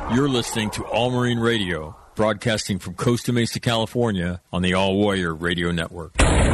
You're listening to All Marine Radio, broadcasting from Costa Mesa, California, on the All Warrior Radio Network.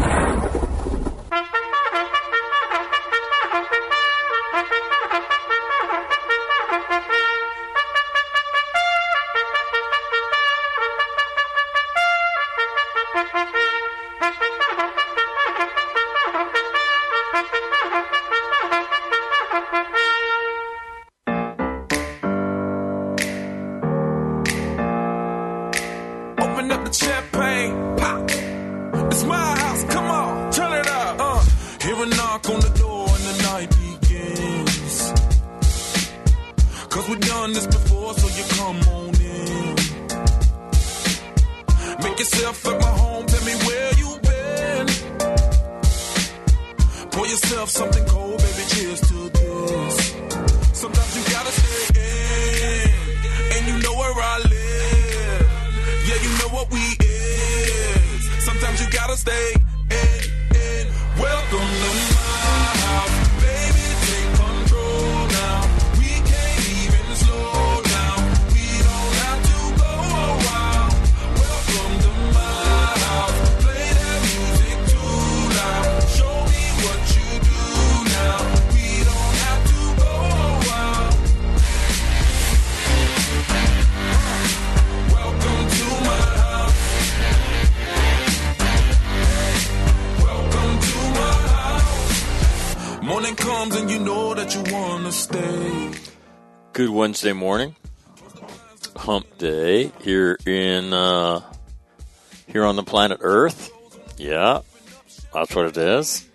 Good Wednesday morning, hump day here on the planet Earth. Yeah, that's what it is.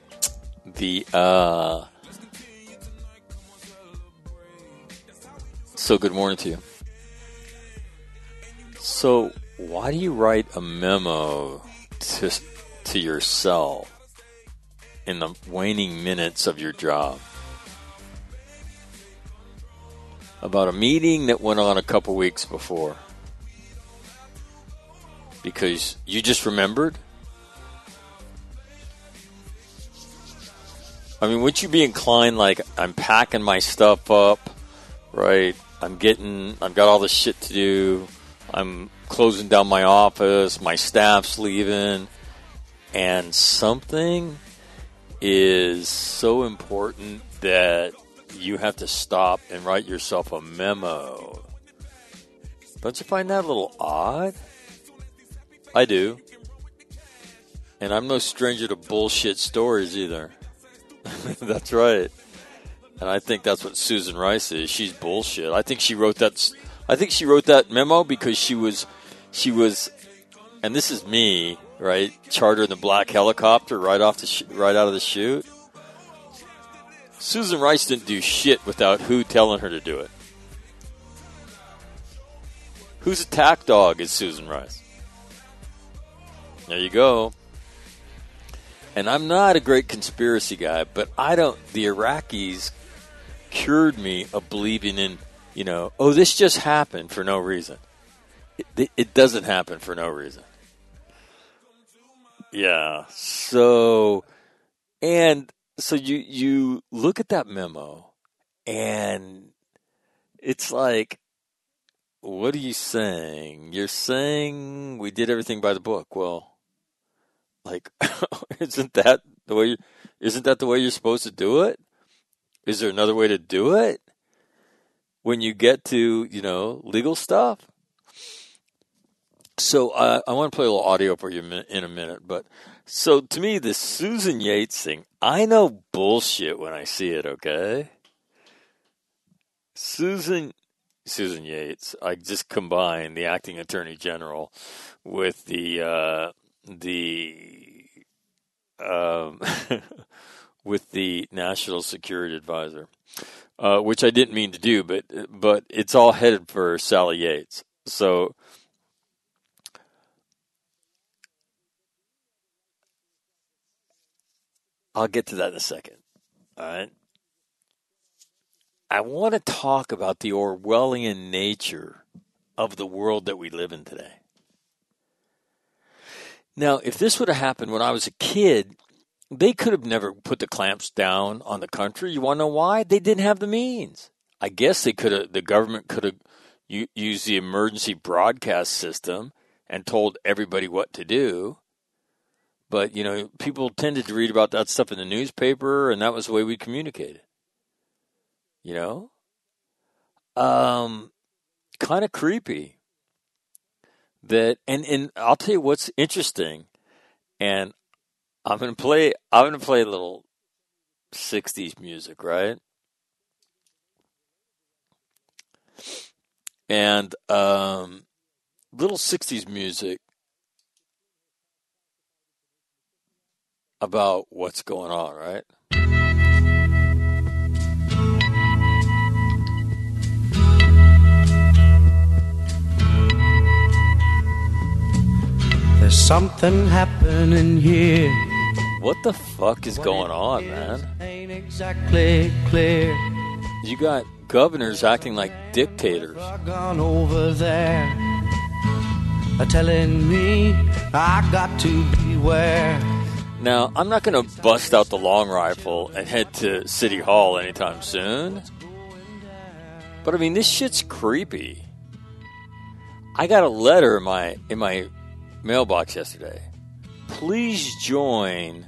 So good morning to you. So why do you write a memo to yourself in the waning minutes of your job about a meeting that went on a couple weeks before? Because you just remembered? I mean, would you be inclined, like, I'm packing my stuff up, right? I've got all this shit to do. I'm closing down my office. My staff's leaving. And something is so important that you have to stop and write yourself a memo. Don't you find that a little odd? I do. And I'm no stranger to bullshit stories either. That's right. And I think that's what Susan Rice is. She's bullshit. I think she wrote that memo because she was and this is me, right? Chartering the black helicopter right out of the chute. Susan Rice didn't do shit without who telling her to do it. Whose attack dog is Susan Rice? There you go. And I'm not a great conspiracy guy, but the Iraqis cured me of believing in, this just happened for no reason. It doesn't happen for no reason. Yeah. So you look at that memo, and it's like, what are you saying? You're saying we did everything by the book. Well, like, isn't that the way you're supposed to do it? Is there another way to do it when you get to, legal stuff? So I want to play a little audio for you in a minute. But so to me, this Susan Yates thing, I know bullshit when I see it, okay? Susan Yates, I just combined the acting attorney general with with the national security advisor, which I didn't mean to do, but it's all headed for Sally Yates. So I'll get to that in a second. All right. I want to talk about the Orwellian nature of the world that we live in today. Now, if this would have happened when I was a kid, they could have never put the clamps down on the country. You want to know why? They didn't have the means. I guess the government could have, used the emergency broadcast system and told everybody what to do. But, people tended to read about that stuff in the newspaper, and that was the way we communicated. Kind of creepy. And I'll tell you what's interesting, and I'm gonna play a little 60s music, right? And little 60s music about what's going on, right? There's something happening here. What the fuck is going on, man? Ain't exactly clear. You got governors acting like dictators. Gone over there, telling me I got to beware. Now, I'm not going to bust out the long rifle and head to City Hall anytime soon. But I mean, this shit's creepy. I got a letter in my mailbox yesterday. Please join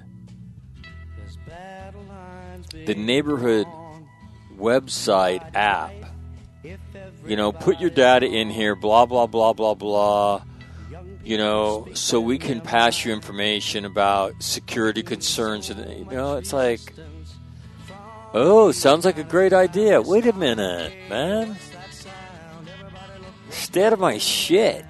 the neighborhood website app. Put your data in here, blah, blah, blah, blah, blah. So we can pass you information about security concerns. And, it's like, oh, sounds like a great idea. Wait a minute, man. Stay out of my shit.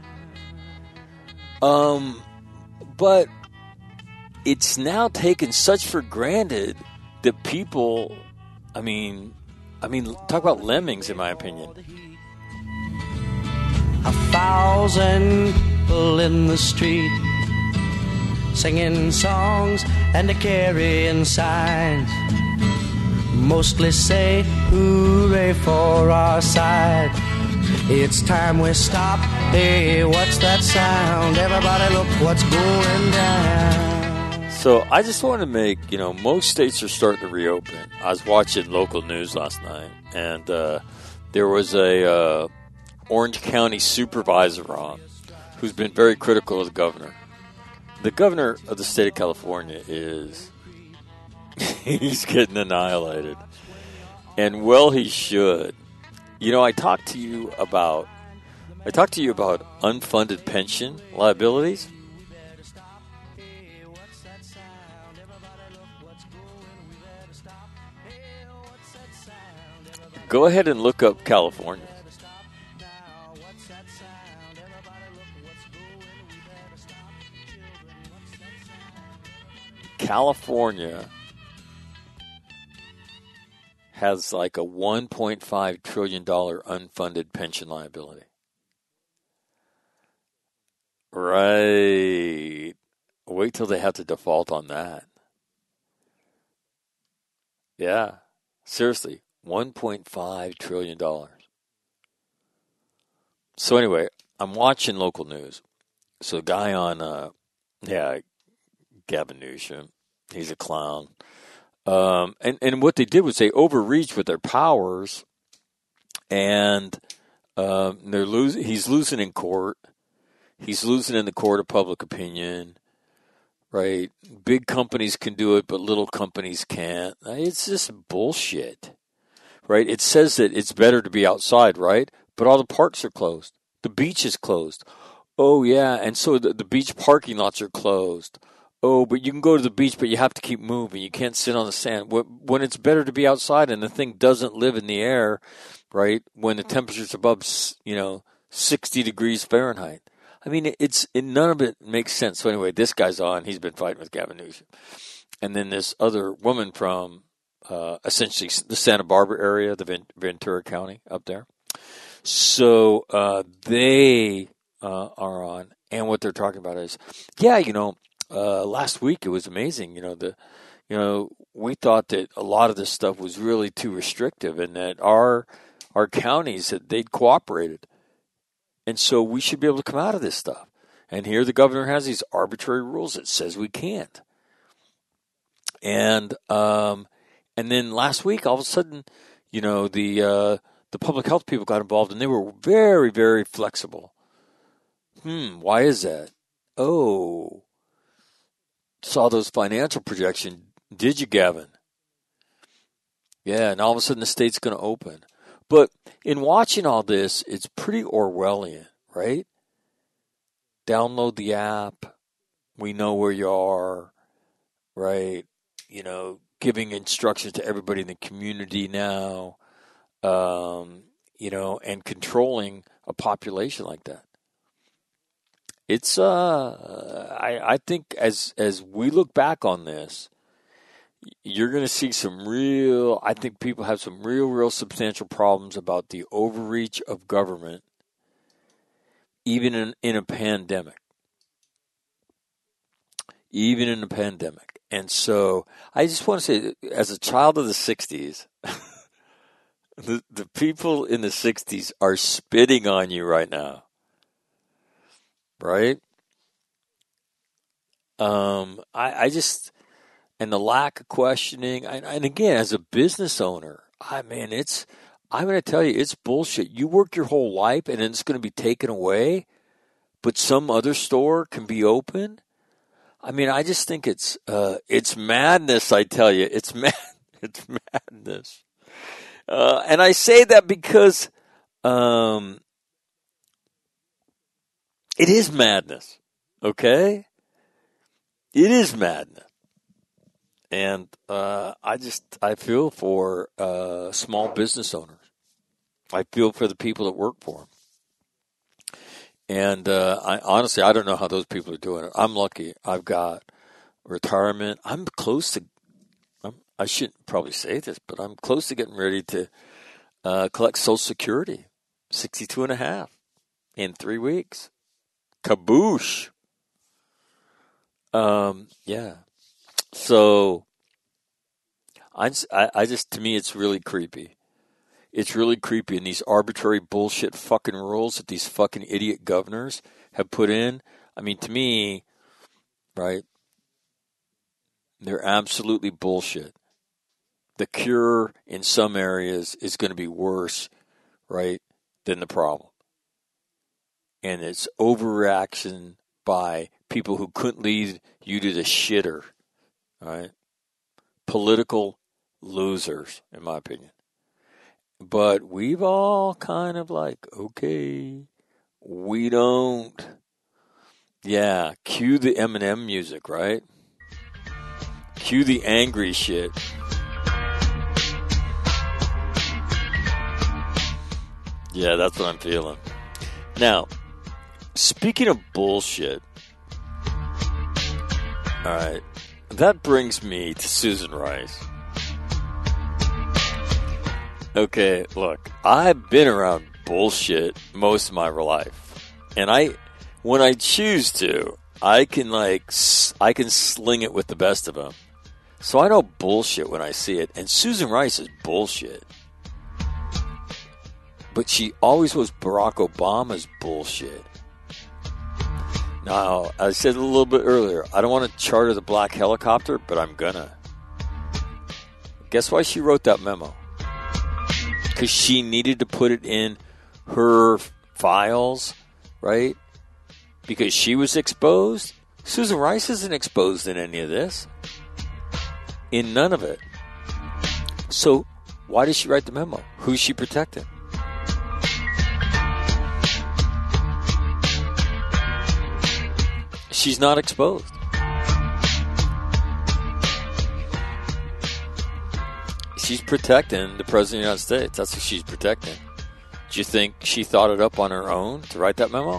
But it's now taken such for granted that people, I mean, talk about lemmings, in my opinion. 1,000 people in the street, singing songs and carrying signs. Mostly say hooray for our side. It's time we stop. Hey, what's that sound? Everybody look what's going down. So I just want to make, most states are starting to reopen. I was watching local news last night, and there was a Orange County supervisor on who's been very critical of the governor. The governor of the state of California he's getting annihilated. And well, he should. I talked to you about unfunded pension liabilities. Go ahead and look up California. California has like a $1.5 trillion unfunded pension liability. Right. Wait till they have to default on that. Yeah. Seriously, $1.5 trillion. So anyway, I'm watching local news. So the guy on, Gavin Newsom, he's a clown. And what they did was they overreached with their powers, and he's losing in court. He's losing in the court of public opinion, right? Big companies can do it, but little companies can't. It's just bullshit, right? It says that it's better to be outside, right? But all the parks are closed. The beach is closed. Oh, yeah, and so the beach parking lots are closed. Oh, but you can go to the beach, but you have to keep moving. You can't sit on the sand. When it's better to be outside and the thing doesn't live in the air, right, when the temperature's above, 60 degrees Fahrenheit. I mean, none of it makes sense. So anyway, this guy's on. He's been fighting with Gavin Newsom. And then this other woman from essentially the Santa Barbara area, the Ventura County up there. So they are on. And what they're talking about is, last week it was amazing. We thought that a lot of this stuff was really too restrictive, and that our counties that they'd cooperated, and so we should be able to come out of this stuff. And here the governor has these arbitrary rules that says we can't. And then last week, all of a sudden, the the public health people got involved, and they were very, very flexible. Why is that? Oh, saw those financial projections, did you, Gavin? Yeah, and all of a sudden the state's going to open. But in watching all this, it's pretty Orwellian, right? Download the app. We know where you are, right? You know, giving instructions to everybody in the community now, you know, and controlling a population like that. It's, I think as we look back on this, you're going to see I think people have some real substantial problems about the overreach of government, even in a pandemic. Even in a pandemic. And so I just want to say, as a child of the 60s, the people in the 60s are spitting on you right now. Right? I just, and the lack of questioning, and again, as a business owner, I'm going to tell you, it's bullshit. You work your whole life and then it's going to be taken away, but some other store can be open. I mean, I just think it's madness. I tell you, it's madness. And I say that because, it is madness. Okay? It is madness. And I feel for small business owners. I feel for the people that work for them. And honestly, I don't know how those people are doing it. I'm lucky. I've got retirement. I'm close to, I shouldn't probably say this, but I'm close to getting ready to collect Social Security, 62 and a half in 3 weeks. Kaboosh. Yeah. So I just, to me, it's really creepy. It's really creepy. And these arbitrary bullshit fucking rules that these fucking idiot governors have put in. I mean, to me, right, they're absolutely bullshit. The cure in some areas is going to be worse, right, than the problem. And it's overreaction by people who couldn't lead you to the shitter, right? Political losers, in my opinion. But we've all kind of like, okay, we don't. Yeah, cue the Eminem music, right? Cue the angry shit. Yeah, that's what I'm feeling. Now, speaking of bullshit, all right, that brings me to Susan Rice. Okay, look, I've been around bullshit most of my life, and when I choose to, I can sling it with the best of them. So I know bullshit when I see it, and Susan Rice is bullshit. But she always was Barack Obama's bullshit. Now, I said a little bit earlier, I don't want to charter the black helicopter, but I'm gonna. Guess why she wrote that memo? Because she needed to put it in her files, right? Because she was exposed. Susan Rice isn't exposed in any of this. In none of it. So, why did she write the memo? Who's she protecting? She's not exposed. She's protecting the President of the United States. That's what she's protecting. Do you think she thought it up on her own to write that memo?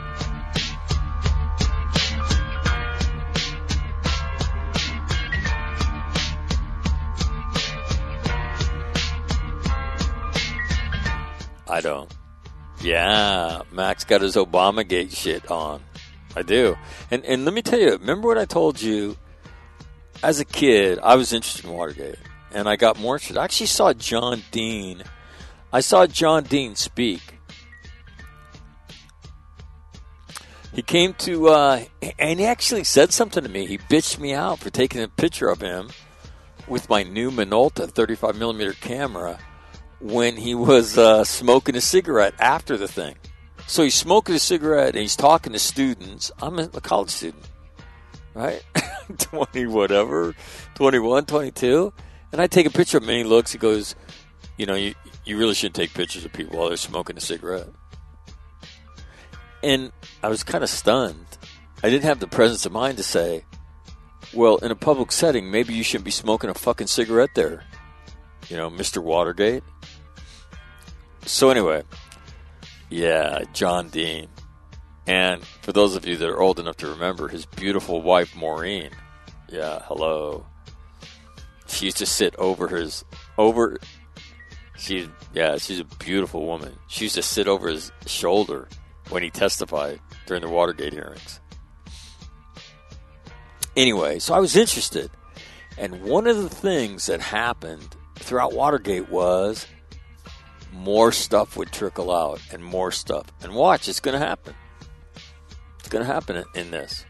I don't. Yeah, Max got his Obamagate shit on. I do. And let me tell you, remember what I told you? As a kid, I was interested in Watergate. And I got more interested. I actually saw John Dean. I saw John Dean speak. He came to, and he actually said something to me. He bitched me out for taking a picture of him with my new Minolta 35mm camera when he was smoking a cigarette after the thing. So he's smoking a cigarette and he's talking to students. I'm a college student, right? 20 whatever, 21, 22. And I take a picture of him and he looks, he goes, you know, you really shouldn't take pictures of people while they're smoking a cigarette. And I was kind of stunned. I didn't have the presence of mind to say, well, in a public setting, maybe you shouldn't be smoking a fucking cigarette there. You know, Mr. Watergate. So anyway, yeah, John Dean. And for those of you that are old enough to remember, his beautiful wife, Maureen. Yeah, hello. She used to sit she's a beautiful woman. She used to sit over his shoulder when he testified during the Watergate hearings. Anyway, so I was interested. And one of the things that happened throughout Watergate was more stuff would trickle out and more stuff. And watch, it's going to happen. It's going to happen in this.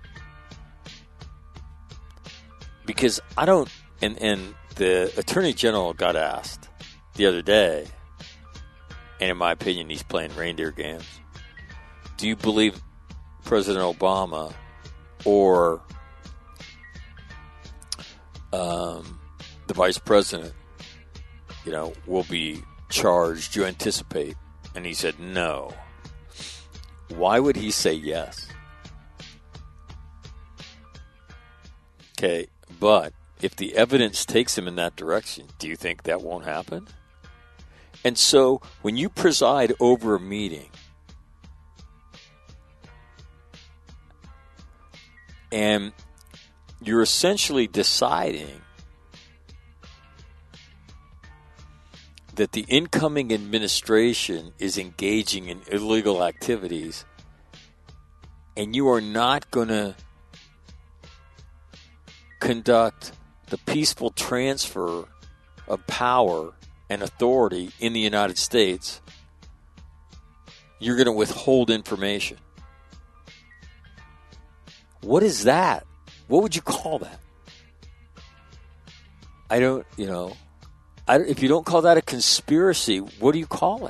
Because I don't, and the Attorney General got asked the other day, and in my opinion, he's playing reindeer games. Do you believe President Obama or the Vice President, you know, will be charged? Do you anticipate? And he said no. Why would he say yes? Okay, but if the evidence takes him in that direction, do you think that won't happen? And so when you preside over a meeting and you're essentially deciding that the incoming administration is engaging in illegal activities and you are not going to conduct the peaceful transfer of power and authority in the United States, you're going to withhold information. What is that? What would you call that? I don't, you know, if you don't call that a conspiracy, what do you call it?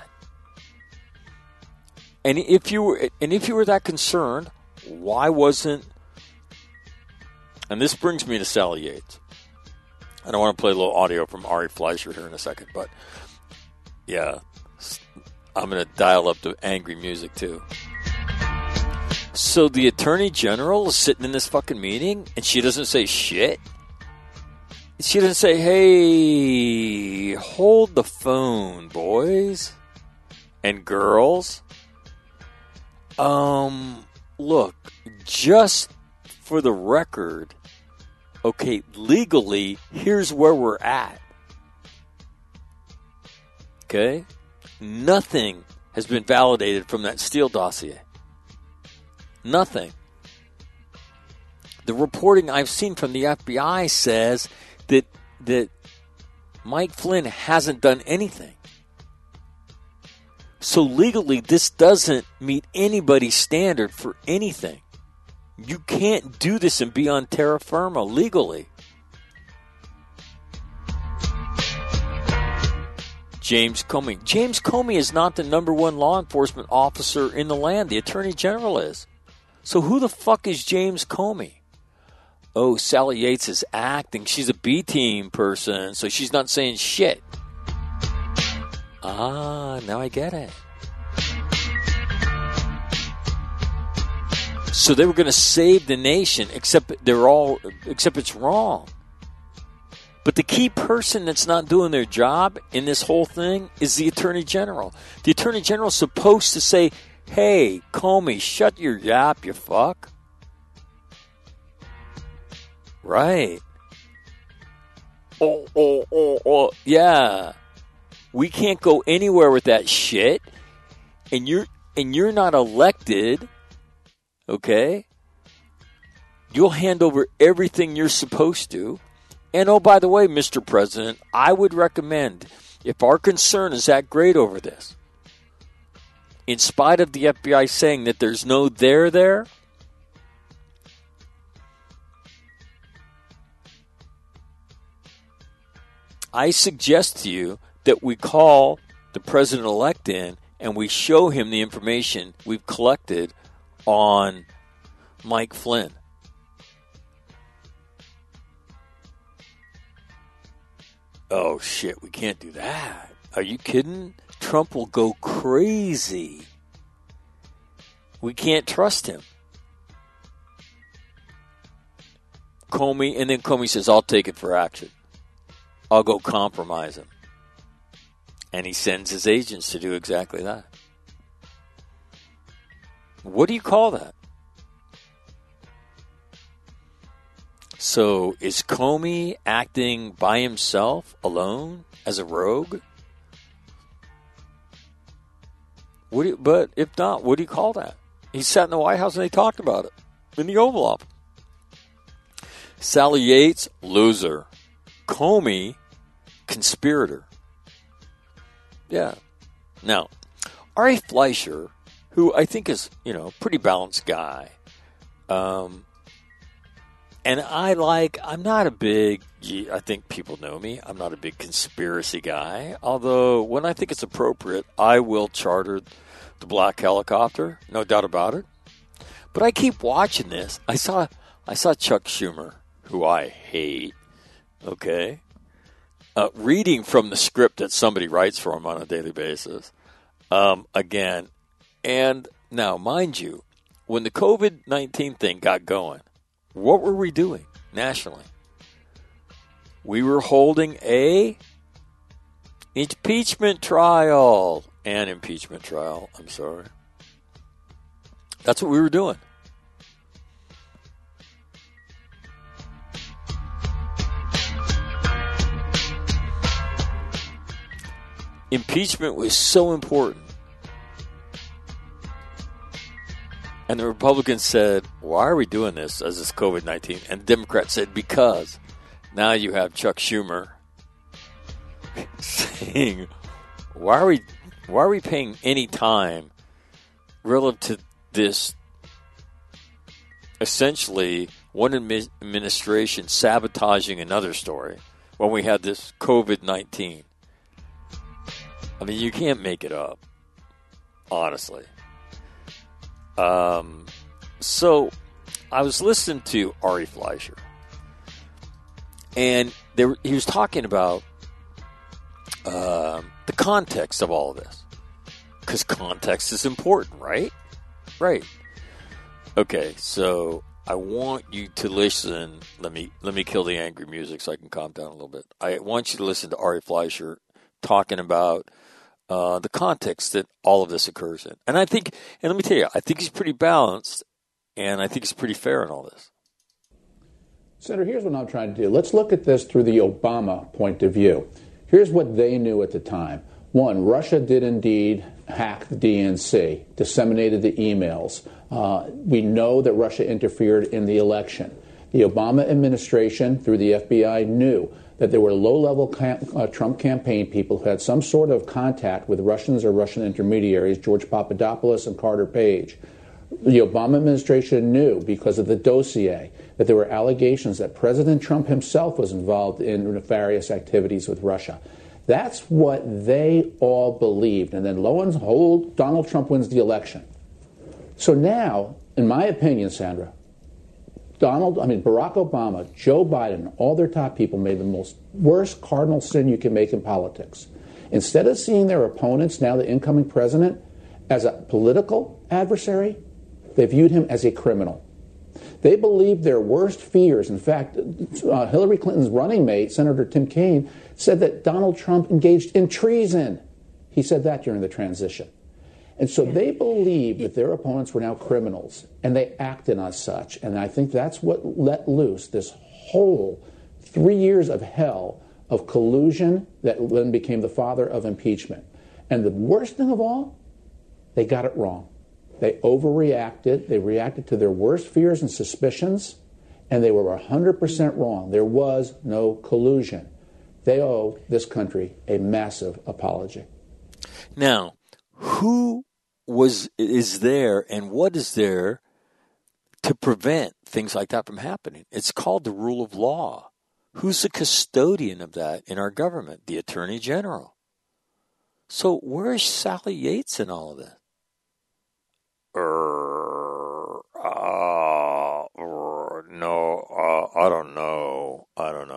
And if you were that concerned, why wasn't? And this brings me to Sally Yates. And I want to play a little audio from Ari Fleischer here in a second, but yeah, I'm going to dial up the angry music too. So the Attorney General is sitting in this fucking meeting and she doesn't say shit. She doesn't say, hey, hold the phone, boys and girls. Look, just for the record, okay, legally, here's where we're at. Okay? Nothing has been validated from that Steele dossier. Nothing. The reporting I've seen from the FBI says that Mike Flynn hasn't done anything. So legally, this doesn't meet anybody's standard for anything. You can't do this and be on terra firma legally. James Comey. James Comey is not the number one law enforcement officer in the land. The Attorney General is. So who the fuck is James Comey? Oh, Sally Yates is acting. She's a B-team person, so she's not saying shit. Ah, now I get it. So they were going to save the nation, except it's wrong. But the key person that's not doing their job in this whole thing is the Attorney General. The Attorney General is supposed to say, hey, Comey, shut your yap, you fuck. Right. Oh, yeah. We can't go anywhere with that shit. And you're not elected. Okay? You'll hand over everything you're supposed to. And oh, by the way, Mr. President, I would recommend, if our concern is that great over this, in spite of the FBI saying that there's no there, I suggest to you that we call the president-elect in, and we show him the information we've collected on Mike Flynn. Oh, shit, we can't do that. Are you kidding? Trump will go crazy. We can't trust him. Comey says, I'll take it for action. I'll go compromise him. And he sends his agents to do exactly that. What do you call that? So is Comey acting by himself, alone, as a rogue? But if not, what do you call that? He sat in the White House and they talked about it in the Oval Office. Sally Yates, loser. Comey, conspirator. Yeah. Now, Ari Fleischer, who I think is, pretty balanced guy. And I'm not a big, I think people know me, I'm not a big conspiracy guy. Although, when I think it's appropriate, I will charter the black helicopter, no doubt about it. But I keep watching this. I saw Chuck Schumer, who I hate, okay, reading from the script that somebody writes for him on a daily basis, again. And now, mind you, when the COVID-19 thing got going, what were we doing nationally? We were holding a impeachment trial. An impeachment trial, I'm sorry. That's what we were doing. Impeachment was so important. And the Republicans said, why are we doing this as this COVID-19? And the Democrats said, because now you have Chuck Schumer saying, why are we paying any time relative to this essentially one administration sabotaging another story when we had this COVID-19? I mean, you can't make it up, honestly. So I was listening to Ari Fleischer, and he was talking about the context of all of this, because context is important, right? Right. Okay, so I want you to listen. Let me kill the angry music so I can calm down a little bit. I want you to listen to Ari Fleischer talking about the context that all of this occurs in. And I think, and let me tell you, I think he's pretty balanced, and I think he's pretty fair in all this. Senator, here's what I'm trying to do. Let's look at this through the Obama point of view. Here's what they knew at the time. One, Russia did indeed hack the DNC, disseminated the emails. We know that Russia interfered in the election. The Obama administration, through the FBI, knew that there were low-level Trump campaign people who had some sort of contact with Russians or Russian intermediaries, George Papadopoulos and Carter Page. The Obama administration knew, because of the dossier, that there were allegations that President Trump himself was involved in nefarious activities with Russia. That's what they all believed. And then lo and behold, Donald Trump wins the election. So now, in my opinion, Sandra, Barack Obama, Joe Biden, all their top people made the worst cardinal sin you can make in politics. Instead of seeing their opponents, now the incoming president, as a political adversary, they viewed him as a criminal. They believed their worst fears. In fact, Hillary Clinton's running mate, Senator Tim Kaine, said that Donald Trump engaged in treason. He said that during the transition. And so they believed that their opponents were now criminals, and they acted as such. And I think that's what let loose this whole 3 years of hell of collusion that then became the father of impeachment. And the worst thing of all, they got it wrong. They overreacted. They reacted to their worst fears and suspicions, and they were 100% wrong. There was no collusion. They owe this country a massive apology. Now, who is there and what is there to prevent things like that from happening? It's called the rule of law. Who's the custodian of that in our government? The Attorney General. So where's Sally Yates in all of this? No, I don't know.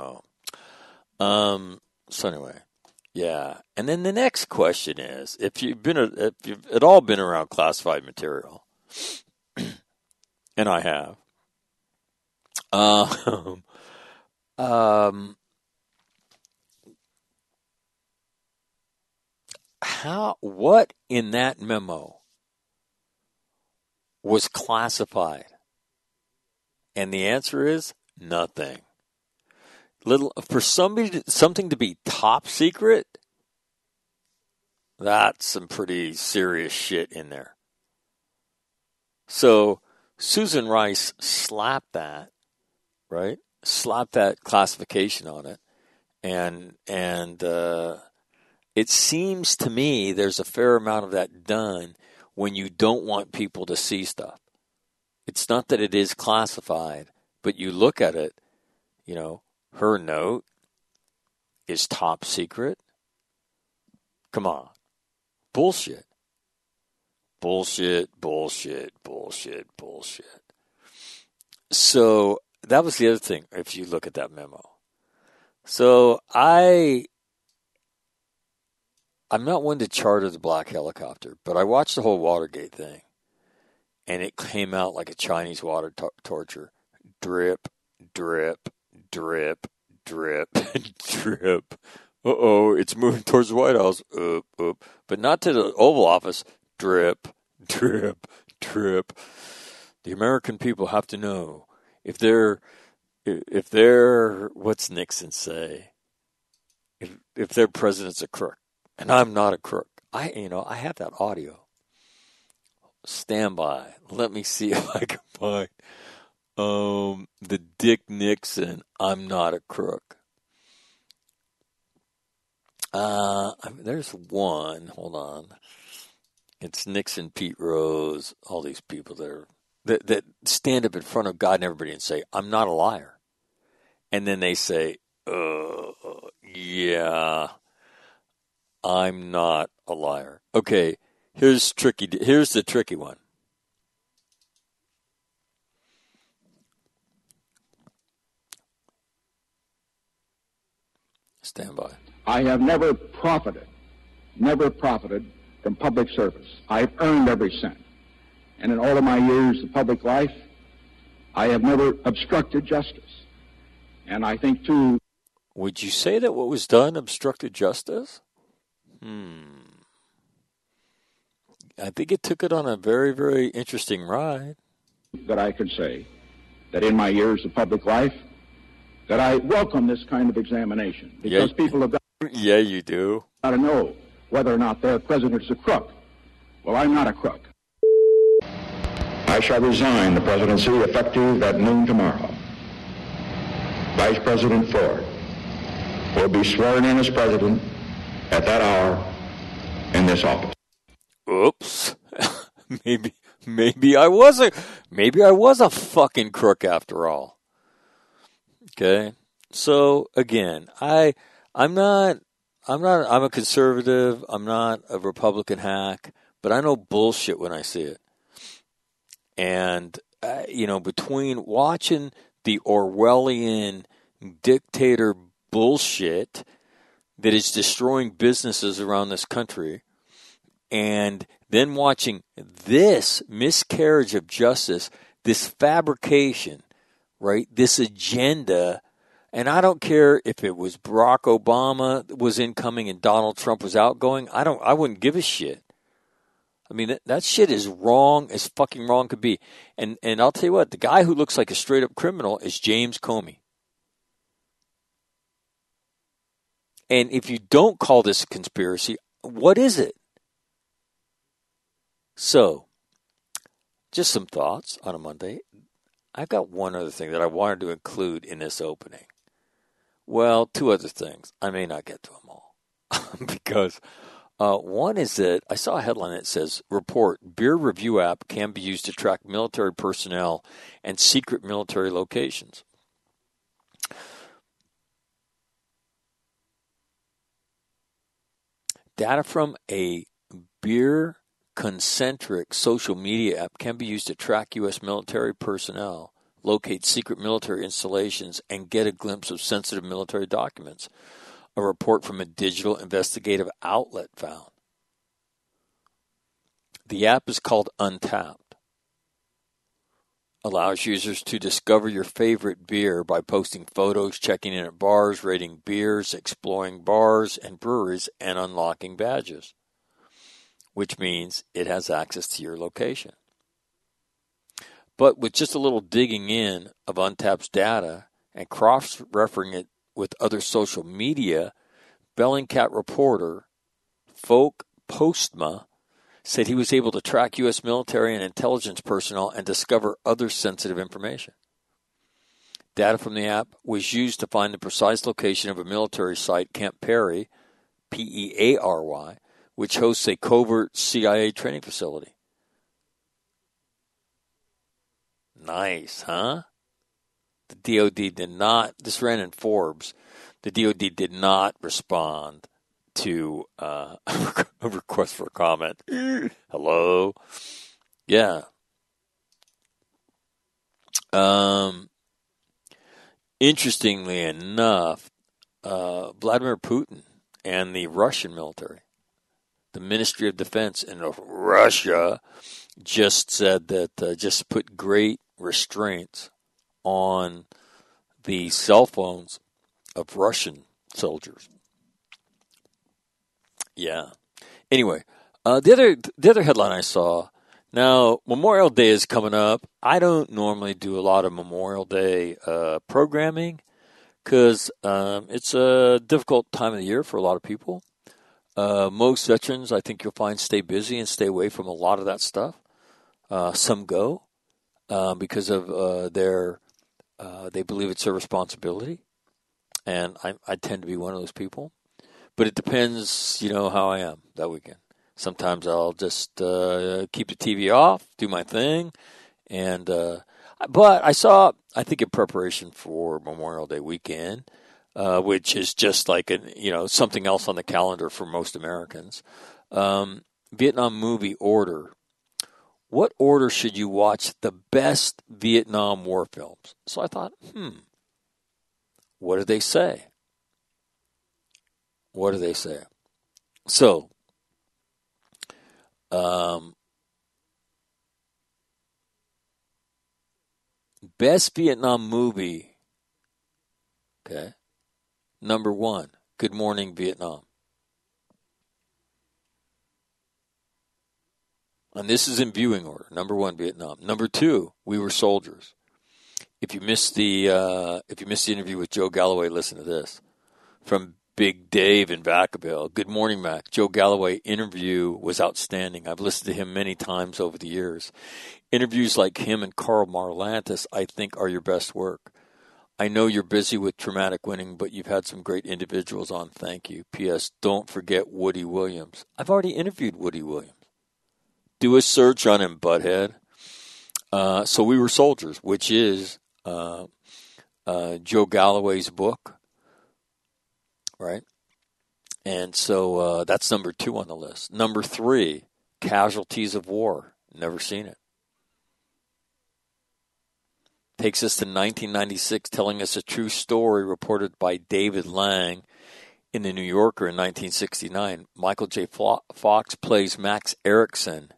So anyway, yeah. And then the next question is, if you've at all been around classified material, and I have, what in that memo was classified? And the answer is nothing. For something to be top secret, that's some pretty serious shit in there. So Susan Rice slapped that, right? Slapped that classification on it, and it seems to me there's a fair amount of that done when you don't want people to see stuff. It's not that it is classified, but you look at it, her note is top secret. Come on. Bullshit. So that was the other thing, if you look at that memo. So I'm not one to charter the black helicopter, but I watched the whole Watergate thing, and it came out like a Chinese water torture. Drip, drip, drip, drip, drip. Uh-oh, it's moving towards the White House. But not to the Oval Office. Drip, drip, drip. The American people have to know if they're, what's Nixon say? If their president's a crook, and I'm not a crook. I have that audio. Stand by. Let me see if I can find the Dick Nixon, I'm not a crook. There's one. Hold on. It's Nixon, Pete Rose, all these people that stand up in front of God and everybody and say, I'm not a liar. And then they say, yeah, I'm not a liar. Okay, here's the tricky one. Stand by. I have never profited from public service. I've earned every cent. And in all of my years of public life, I have never obstructed justice. And I think, too... Would you say that what was done obstructed justice? I think it took it on a very, very interesting ride. That I could say that in my years of public life, that I welcome this kind of examination. Because people have got... Yeah, you do. ...got to know whether or not their president is a crook. Well, I'm not a crook. I shall resign the presidency effective at noon tomorrow. Vice President Ford will be sworn in as president at that hour in this office. Oops. maybe I was a fucking crook after all. Okay. So again, I'm a conservative. I'm not a Republican hack, but I know bullshit when I see it. And, between watching the Orwellian dictator bullshit that is destroying businesses around this country, and then watching this miscarriage of justice, this fabrication, right? This agenda. And I don't care if it was Barack Obama was incoming and Donald Trump was outgoing. I wouldn't give a shit. I mean, that shit is wrong as fucking wrong could be. And I'll tell you what, the guy who looks like a straight up criminal is James Comey. And if you don't call this a conspiracy, what is it? So, just some thoughts on a Monday. I've got one other thing that I wanted to include in this opening. Well, two other things. I may not get to them all. Because one is that I saw a headline that says, report, beer review app can be used to track military personnel and secret military locations. Data from a beer-concentric social media app can be used to track U.S. military personnel, locate secret military installations, and get a glimpse of sensitive military documents, a report from a digital investigative outlet found. The app is called Untapped. Allows users to discover your favorite beer by posting photos, checking in at bars, rating beers, exploring bars and breweries, and unlocking badges, which means it has access to your location. But with just a little digging in of Untapped's data and cross-referencing it with other social media, Bellingcat reporter Folk Postma said he was able to track U.S. military and intelligence personnel and discover other sensitive information. Data from the app was used to find the precise location of a military site, Camp Perry, P-E-A-R-Y, which hosts a covert CIA training facility. Nice, huh? The DOD did not, this ran in Forbes, the DOD did not respond to a request for a comment. Hello? Yeah. Interestingly enough, Vladimir Putin and the Russian military, the Ministry of Defense in Russia, just said that just put great restraints on the cell phones of Russian soldiers. Yeah. Anyway, the other headline I saw. Now, Memorial Day is coming up. I don't normally do a lot of Memorial Day programming because it's a difficult time of the year for a lot of people. Most veterans, I think you'll find, stay busy and stay away from a lot of that stuff. Some go because of they believe it's their responsibility, and I tend to be one of those people. But it depends, how I am that weekend. Sometimes I'll just keep the TV off, do my thing, but I think in preparation for Memorial Day weekend, which is just like something else on the calendar for most Americans, Vietnam movie order. What order should you watch the best Vietnam War films? So I thought, what do they say? What do they say? So, best Vietnam movie, okay, number 1, Good Morning Vietnam. And this is in viewing order. Number 1, Vietnam. Number 2, We Were Soldiers. If you missed the interview with Joe Galloway, listen to this. From Big Dave in Vacaville. Good morning, Mac. Joe Galloway interview was outstanding. I've listened to him many times over the years. Interviews like him and Carl Marlantis, I think, are your best work. I know you're busy with Traumatic Winning, but you've had some great individuals on. Thank you. P.S. Don't forget Woody Williams. I've already interviewed Woody Williams. Do a search on him, butthead. So We Were Soldiers, which is Joe Galloway's book. Right? And so that's number 2 on the list. Number 3, Casualties of War. Never seen it. Takes us to 1996, telling us a true story reported by David Lang in The New Yorker in 1969. Michael J. Fox plays Max Erickson,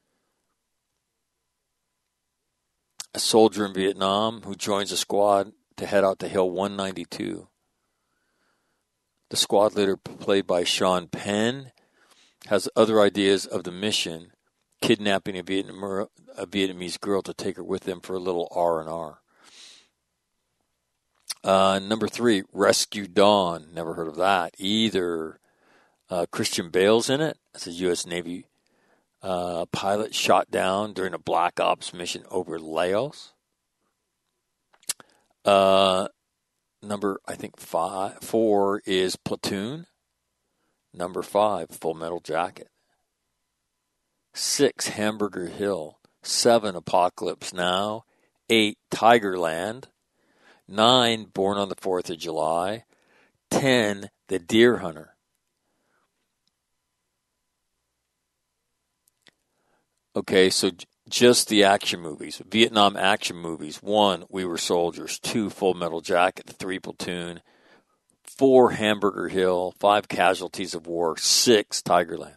a soldier in Vietnam who joins a squad to head out to Hill 192. The squad leader, played by Sean Penn, has other ideas of the mission, kidnapping a Vietnamese girl to take her with them for a little R&R. Number 3, Rescue Dawn. Never heard of that either. Christian Bale's in it as a U.S. Navy pilot shot down during a Black Ops mission over Laos. Number, I think, 4 is Platoon. Number 5, Full Metal Jacket. 6, Hamburger Hill. 7, Apocalypse Now. 8, Tigerland. 9, Born on the 4th of July. 10, The Deer Hunter. Okay, so just the action movies, Vietnam action movies. 1, We Were Soldiers. 2, Full Metal Jacket. 3, Platoon. 4, Hamburger Hill. 5, Casualties of War. 6, Tigerland.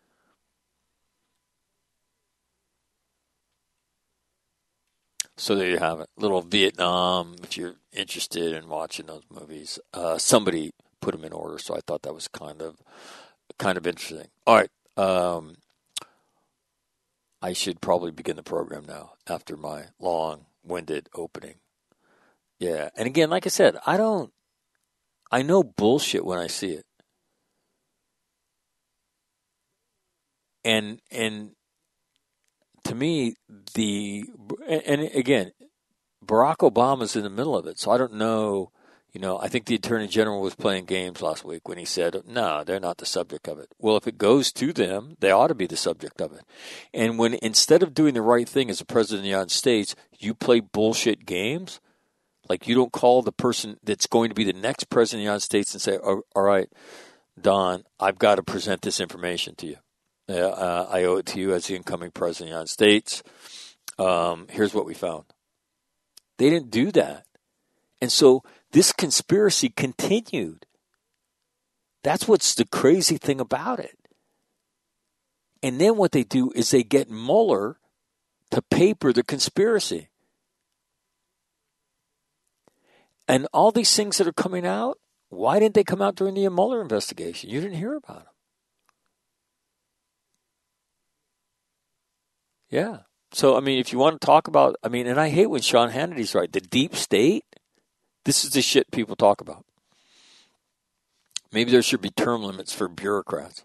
So there you have it. Little Vietnam, if you're interested in watching those movies. Somebody put them in order, so I thought that was kind of interesting. All right. I should probably begin the program now after my long-winded opening. Yeah. And again, like I said, I know bullshit when I see it. And to me, and again, Barack Obama's in the middle of it, so I don't know. I think the Attorney General was playing games last week when he said, no, they're not the subject of it. Well, if it goes to them, they ought to be the subject of it. And when instead of doing the right thing as a president of the United States, you play bullshit games, like you don't call the person that's going to be the next president of the United States and say, all right, Don, I've got to present this information to you. I owe it to you as the incoming president of the United States. Here's what we found. They didn't do that. And so this conspiracy continued. That's what's the crazy thing about it. And then what they do is they get Mueller to paper the conspiracy. And all these things that are coming out, why didn't they come out during the Mueller investigation? You didn't hear about them. Yeah. So, if you want to talk about, and I hate when Sean Hannity's right, the deep state, this is the shit people talk about. Maybe there should be term limits for bureaucrats,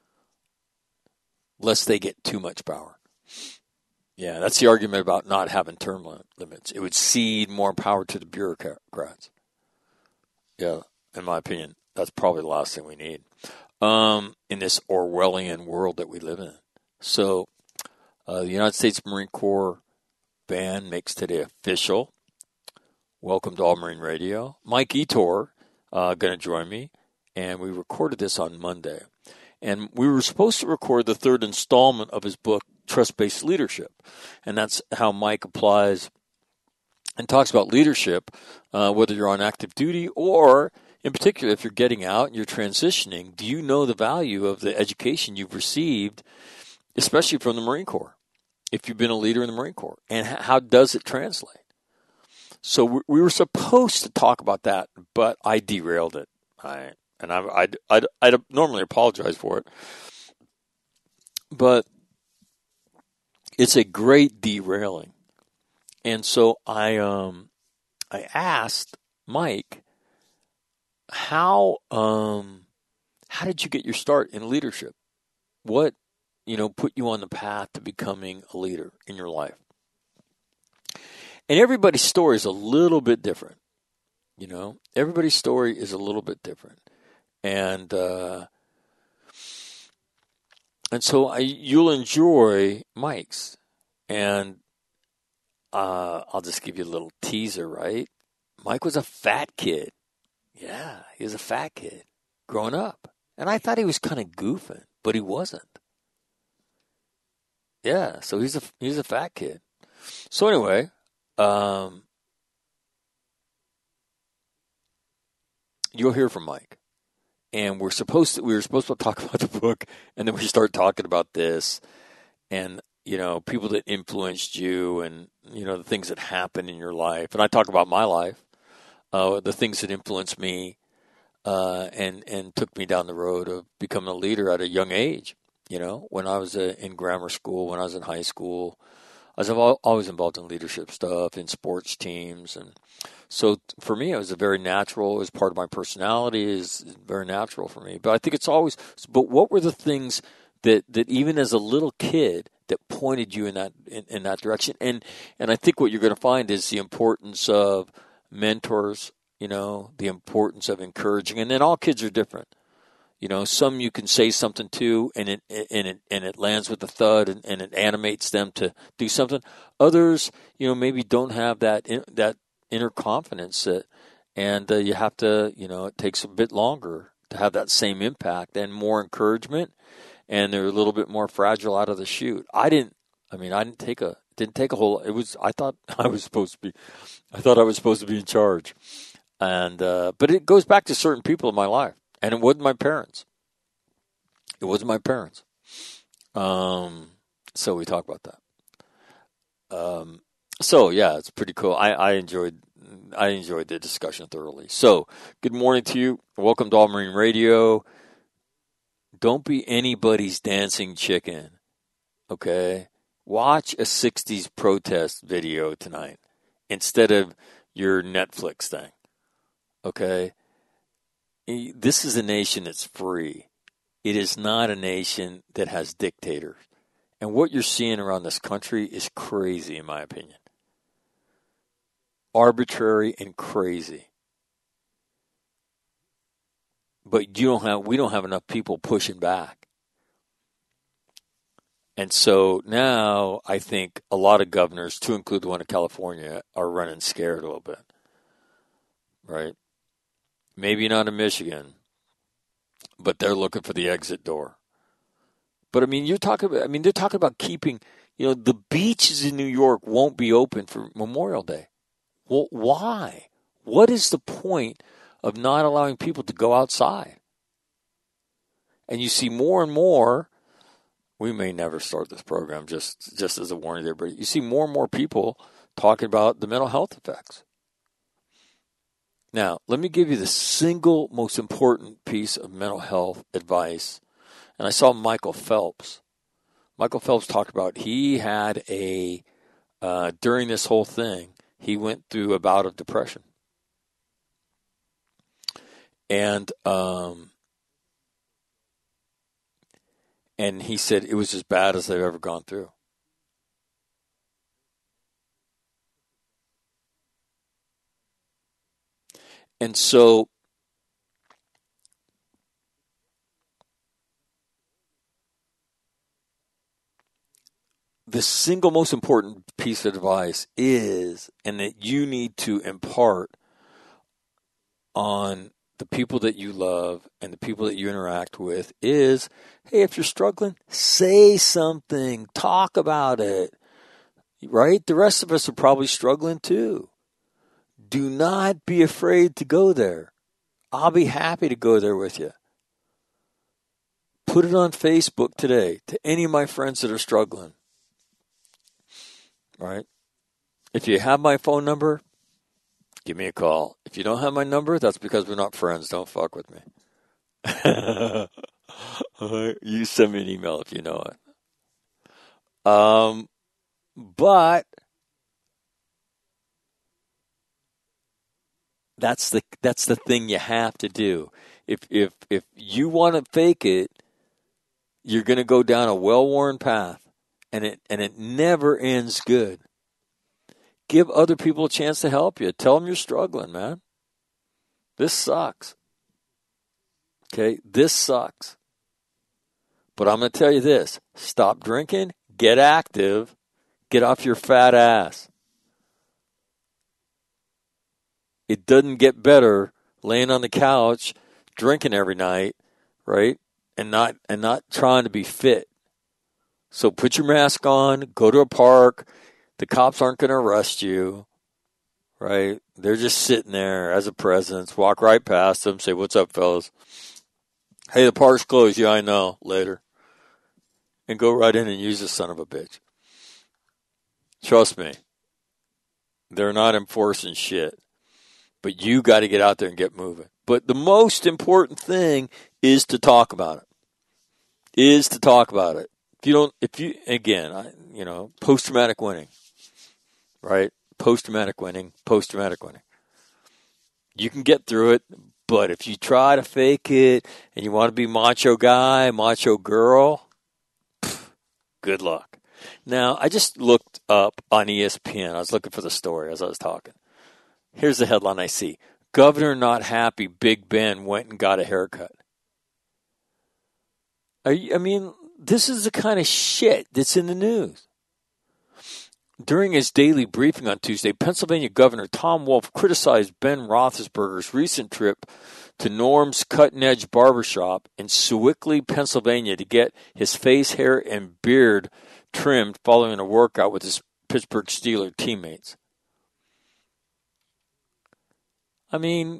lest they get too much power. Yeah, that's the argument about not having term limits. It would cede more power to the bureaucrats. Yeah, in my opinion, that's probably the last thing we need in this Orwellian world that we live in. So, the United States Marine Corps band makes today official. Welcome to All Marine Radio. Mike Etor going to join me, and we recorded this on Monday. And we were supposed to record the third installment of his book, Trust-Based Leadership. And that's how Mike applies and talks about leadership, whether you're on active duty or, in particular, if you're getting out and you're transitioning, do you know the value of the education you've received, especially from the Marine Corps, if you've been a leader in the Marine Corps? And how does it translate? So we were supposed to talk about that, but I derailed it. I normally apologize for it, but it's a great derailing. And so I asked Mike, how did you get your start in leadership? What put you on the path to becoming a leader in your life? And everybody's story is a little bit different. Everybody's story is a little bit different. And so you'll enjoy Mike's. And I'll just give you a little teaser, right? Mike was a fat kid. Yeah, he was a fat kid growing up. And I thought he was kind of goofing, but he wasn't. Yeah, so he's a fat kid. So anyway, you'll hear from Mike. And we were supposed to talk about the book, and then we start talking about this and, people that influenced you and, the things that happened in your life. And I talk about my life, the things that influenced me and took me down the road of becoming a leader at a young age. When I was in grammar school, when I was in high school, I was always involved in leadership stuff, in sports teams. And so for me, it was very natural. It was part of my personality. Is very natural for me. But I think but what were the things that even as a little kid that pointed you in that direction? And I think what you're going to find is the importance of mentors, the importance of encouraging. And then all kids are different. Some you can say something to, and it lands with a thud, and it animates them to do something. Others, maybe don't have that inner confidence, and you have to, it takes a bit longer to have that same impact and more encouragement, and they're a little bit more fragile out of the chute. I didn't I mean, I didn't take a whole. It was. I thought I was supposed to be. I thought I was supposed to be in charge, and but it goes back to certain people in my life, and it wasn't my parents. It wasn't my parents. So we talk about that. So yeah, it's pretty cool. I enjoyed the discussion thoroughly. So good morning to you. Welcome to All Marine Radio. Don't be anybody's dancing chicken. Okay? Watch a 60s protest video tonight instead of your Netflix thing. Okay? This is a nation that's free. It is not a nation that has dictators. And what you're seeing around this country is crazy, in my opinion. Arbitrary and crazy. But we don't have enough people pushing back. And so now I think a lot of governors, to include the one in California, are running scared a little bit. Right? Maybe not in Michigan, but they're looking for the exit door. But I mean, they're talking about keeping, the beaches in New York won't be open for Memorial Day. Well, why? What is the point of not allowing people to go outside? And you see more and more, we may never start this program, just as a warning there, but you see more and more people talking about the mental health effects. Now, let me give you the single most important piece of mental health advice. And I saw Michael Phelps. Michael Phelps talked about he had during this whole thing, he went through a bout of depression. And he said it was as bad as they've ever gone through. And so the single most important piece of advice is, and that you need to impart on the people that you love and the people that you interact with is, hey, if you're struggling, say something, talk about it, right? The rest of us are probably struggling too. Do not be afraid to go there. I'll be happy to go there with you. Put it on Facebook today to any of my friends that are struggling. Right? If you have my phone number, give me a call. If you don't have my number, that's because we're not friends. Don't fuck with me. You send me an email if you know it. But that's the thing you have to do. If you want to fake it, you're going to go down a well-worn path. And it never ends good. Give other people a chance to help you. Tell them you're struggling, man. This sucks. Okay? This sucks. But I'm going to tell you this. Stop drinking. Get active. Get off your fat ass. It doesn't get better laying on the couch, drinking every night, right? And not trying to be fit. So put your mask on, go to a park. The cops aren't going to arrest you, right? They're just sitting there as a presence. Walk right past them, say, what's up, fellas? Hey, the park's closed. Yeah, I know. Later. And go right in and use the son of a bitch. Trust me. They're not enforcing shit. But you got to get out there and get moving. But the most important thing is to talk about it. Post-traumatic winning, right? Post-traumatic winning. You can get through it, but if you try to fake it and you want to be macho guy, macho girl, good luck. Now, I just looked up on ESPN. I was looking for the story as I was talking. Here's the headline I see. Governor not happy, Big Ben went and got a haircut. This is the kind of shit that's in the news. During his daily briefing on Tuesday, Pennsylvania Governor Tom Wolf criticized Ben Roethlisberger's recent trip to Norm's Cutting Edge Barbershop in Sewickley, Pennsylvania to get his face, hair, and beard trimmed following a workout with his Pittsburgh Steelers teammates. I mean,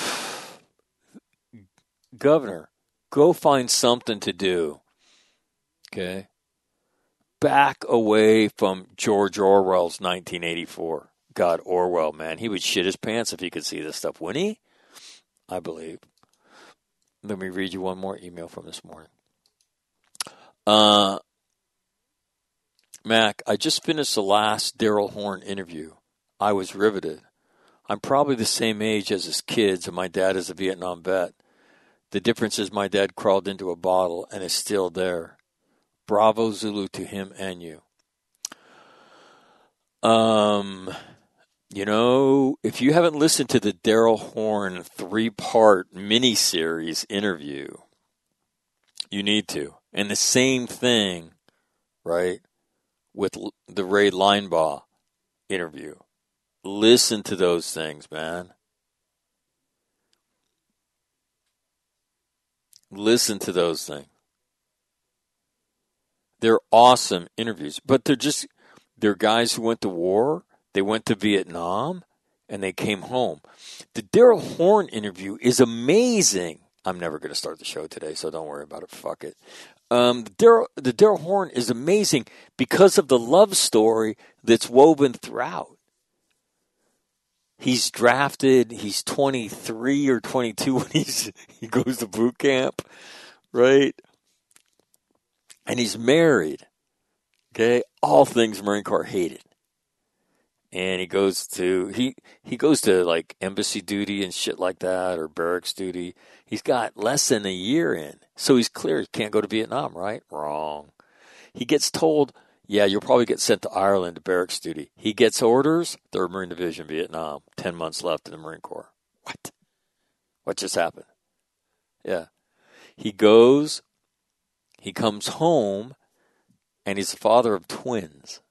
Governor, go find something to do. Okay? Back away from George Orwell's 1984. God, Orwell, man, he would shit his pants if he could see this stuff, wouldn't he? I believe. Let me read you one more email from this morning. Mac, I just finished the last Daryl Horn interview. I was riveted. I'm probably the same age as his kids, and my dad is a Vietnam vet. The difference is my dad crawled into a bottle and is still there. Bravo Zulu to him and you. You know, if you haven't listened to the Daryl Horn 3-part miniseries interview, you need to. And the same thing, right, with the Ray Linebaugh interview. Listen to those things, man. Listen to those things. They're awesome interviews, but they're guys who went to war, they went to Vietnam, and they came home. The Daryl Horn interview is amazing. I'm never going to start the show today, so don't worry about it. Fuck it. The Daryl Horn is amazing because of the love story that's woven throughout. He's drafted. He's 23 or 22 when he goes to boot camp, right? And he's married. Okay, all things Marine Corps hated. And he goes to like embassy duty and shit like that, or barracks duty. He's got less than a year in, so he's clear he can't go to Vietnam, right? Wrong. He gets told, yeah, you'll probably get sent to Ireland to barracks duty. He gets orders, 3rd Marine Division, Vietnam, 10 months left in the Marine Corps. What? What just happened? Yeah. He goes, he comes home, and he's the father of twins.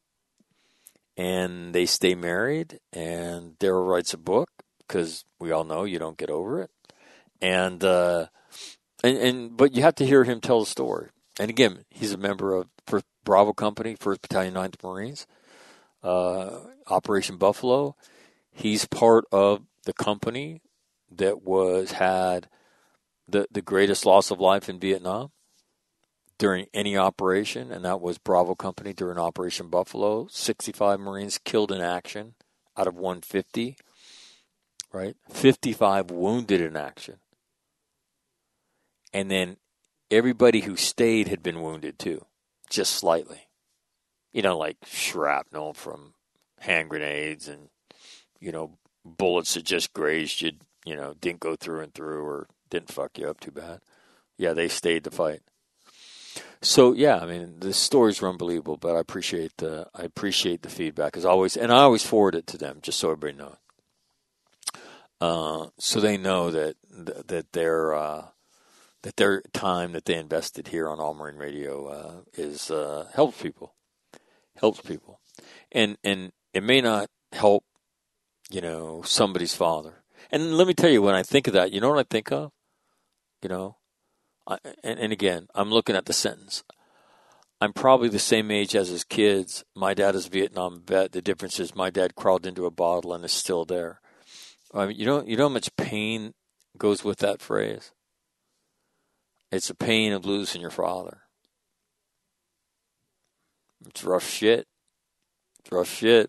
And they stay married, and Daryl writes a book, because we all know you don't get over it. But you have to hear him tell the story. And again, he's a member of Bravo Company, 1st Battalion, 9th Marines, Operation Buffalo. He's part of the company that had the greatest loss of life in Vietnam during any operation, and that was Bravo Company during Operation Buffalo. 65 Marines killed in action out of 150, right? 55 wounded in action. And then everybody who stayed had been wounded too, just slightly. You know, like shrapnel from hand grenades and, bullets that just grazed you, didn't go through and through or didn't fuck you up too bad. Yeah, they stayed to fight. So yeah, I mean, the stories are unbelievable, but I appreciate the feedback as always, and I always forward it to them just so everybody knows, so they know that their time that they invested here on All Marine Radio is helps people, and it may not help, somebody's father. And let me tell you, when I think of that, you know what I think of, And again, I'm looking at the sentence. I'm probably the same age as his kids. My dad is a Vietnam vet. The difference is my dad crawled into a bottle and is still there. I mean, you know how much pain goes with that phrase? It's the pain of losing your father. It's rough shit. It's rough shit.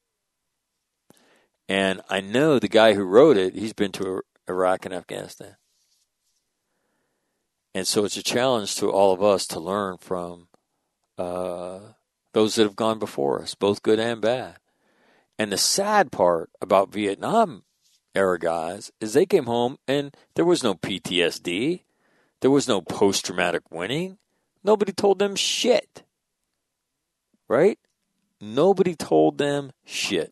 And I know the guy who wrote it, he's been to Iraq and Afghanistan. And so it's a challenge to all of us to learn from those that have gone before us, both good and bad. And the sad part about Vietnam era guys is they came home and there was no PTSD. There was no post-traumatic winning. Nobody told them shit. Right? Nobody told them shit.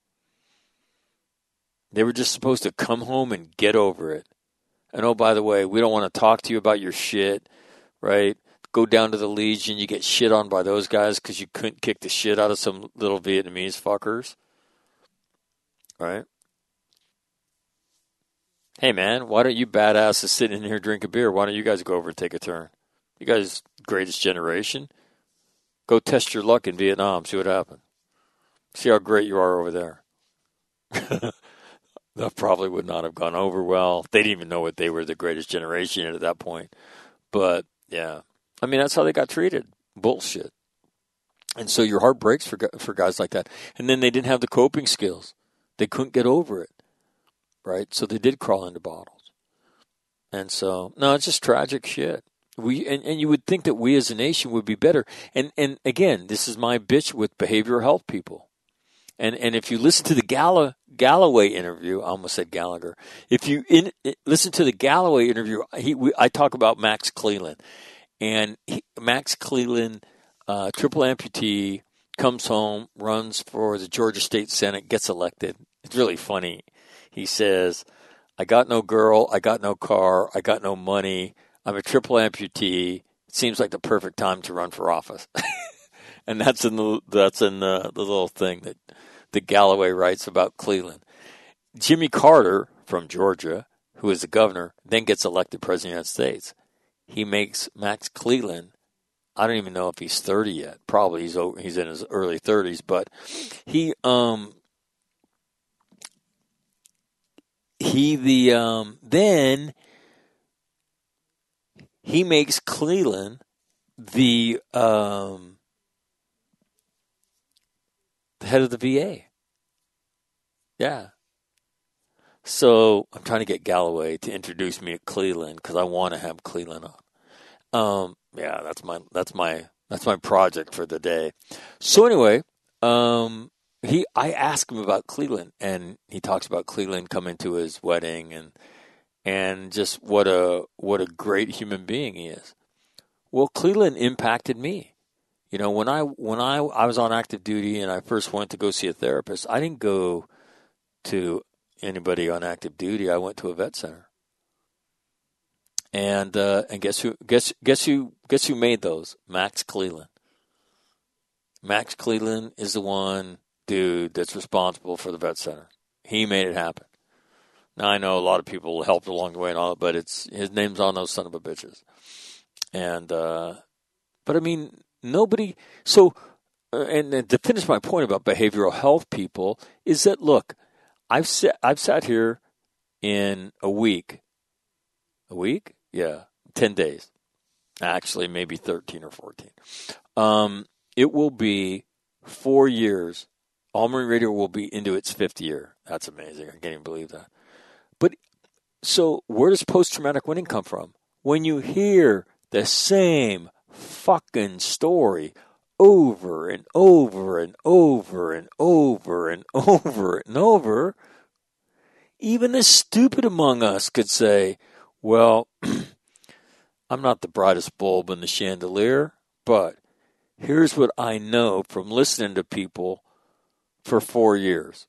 They were just supposed to come home and get over it. And oh, by the way, we don't want to talk to you about your shit, right? Go down to the Legion, you get shit on by those guys because you couldn't kick the shit out of some little Vietnamese fuckers, right? Hey, man, why don't you badasses sit in here drink a beer? Why don't you guys go over and take a turn? You guys, greatest generation. Go test your luck in Vietnam. See what happens. See how great you are over there. That probably would not have gone over well. They didn't even know what they were the greatest generation at that point. But, yeah. I mean, that's how they got treated. Bullshit. And so your heart breaks for guys like that. And then they didn't have the coping skills. They couldn't get over it. Right? So they did crawl into bottles. And so, no, it's just tragic shit. And you would think that we as a nation would be better. And again, this is my bitch with behavioral health people. And if you listen to the Galloway interview, I almost said Gallagher. If you listen to the Galloway interview, I talk about Max Cleland. And Max Cleland, triple amputee, comes home, runs for the Georgia State Senate, gets elected. It's really funny. He says, I got no girl, I got no car, I got no money. I'm a triple amputee. It seems like the perfect time to run for office. And that's in the little thing that Galloway writes about Cleland. Jimmy Carter from Georgia, who is the governor, then gets elected president of the United States. He makes Max Cleland, I don't even know if he's 30 yet. Probably he's in his early 30s, but then he makes Cleland the head of the VA. Yeah. So I'm trying to get Galloway to introduce me to Cleland because I want to have Cleland on. Yeah, that's my project for the day. So anyway, I asked him about Cleland, and he talks about Cleland coming to his wedding and just what a great human being he is. Well, Cleland impacted me. You know, when I was on active duty and I first went to go see a therapist, I didn't go to anybody on active duty. I went to a vet center. And guess who made those? Max Cleland. Max Cleland is the one dude that's responsible for the vet center. He made it happen. Now I know a lot of people helped along the way and all, but his name's on those son of a bitches. And but I mean, nobody. So, and to finish my point about behavioral health people is that look, I've sat here in a week. A week? Yeah, 10 days. Actually, maybe 13 or 14. It will be 4 years. All Marine Radio will be into its 5th year. That's amazing. I can't even believe that. But so where does post-traumatic winning come from? When you hear the same fucking story over and over and over and over and over and over, even the stupid among us could say, well, I'm not the brightest bulb in the chandelier, but here's what I know from listening to people for 4 years.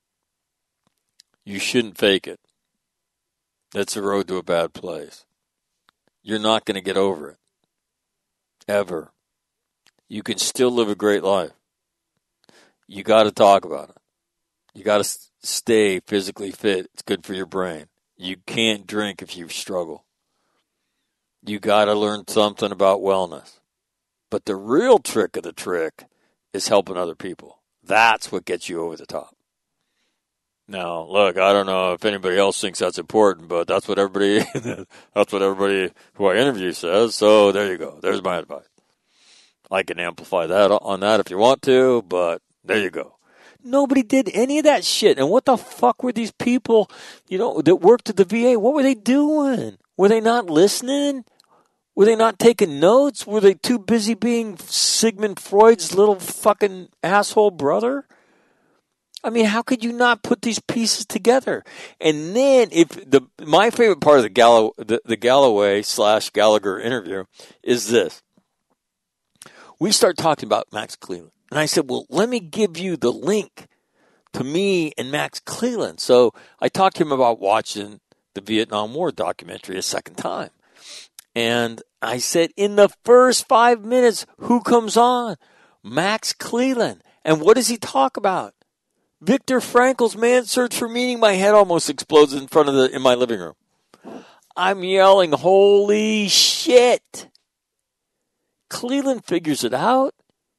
You shouldn't fake it. That's a road to a bad place. You're not going to get over it. Ever. You can still live a great life. You got to talk about it. You got to stay physically fit. It's good for your brain. You can't drink if you struggle. You got to learn something about wellness. But the real trick of the trick is helping other people. That's what gets you over the top. Now, look, I don't know if anybody else thinks that's important, but that's what everybody who I interview says. So there you go. There's my advice. I can amplify that on that if you want to, but there you go. Nobody did any of that shit. And what the fuck were these people, that worked at the VA? What were they doing? Were they not listening? Were they not taking notes? Were they too busy being Sigmund Freud's little fucking asshole brother? I mean, how could you not put these pieces together? And then, my favorite part of the Galloway / Gallagher interview is this. We start talking about Max Cleland. And I said, well, let me give you the link to me and Max Cleland. So I talked to him about watching the Vietnam War documentary a second time. And I said, in the first 5 minutes, who comes on? Max Cleland. And what does he talk about? Viktor Frankl's Man's Search for Meaning. My head almost explodes in my living room. I'm yelling, holy shit. Cleland figures it out.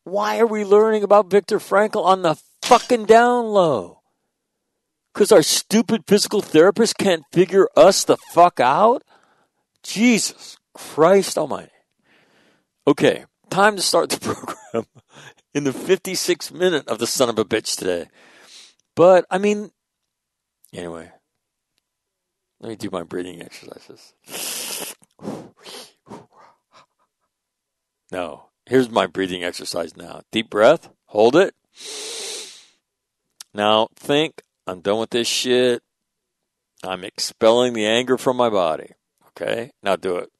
Why are we learning about Viktor Frankl on the fucking down low? Because our stupid physical therapist can't figure us the fuck out? Jesus Christ almighty. Okay, time to start the program in the 56th minute of the son of a bitch today. But, I mean, anyway, let me do my breathing exercises. No, here's my breathing exercise now. Deep breath, hold it. Now think, I'm done with this shit. I'm expelling the anger from my body. Okay, now do it.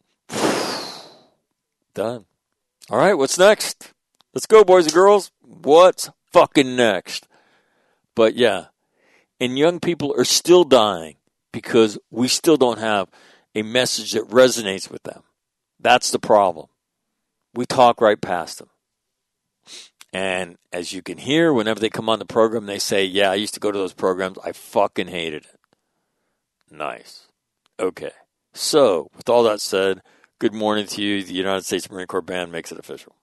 Done. All right, what's next? Let's go, boys and girls. What's fucking next? But yeah, and young people are still dying because we still don't have a message that resonates with them. That's the problem. We talk right past them. And as you can hear, whenever they come on the program, they say, yeah, I used to go to those programs. I fucking hated it. Nice. Okay. So, with all that said, good morning to you. The United States Marine Corps Band makes it official.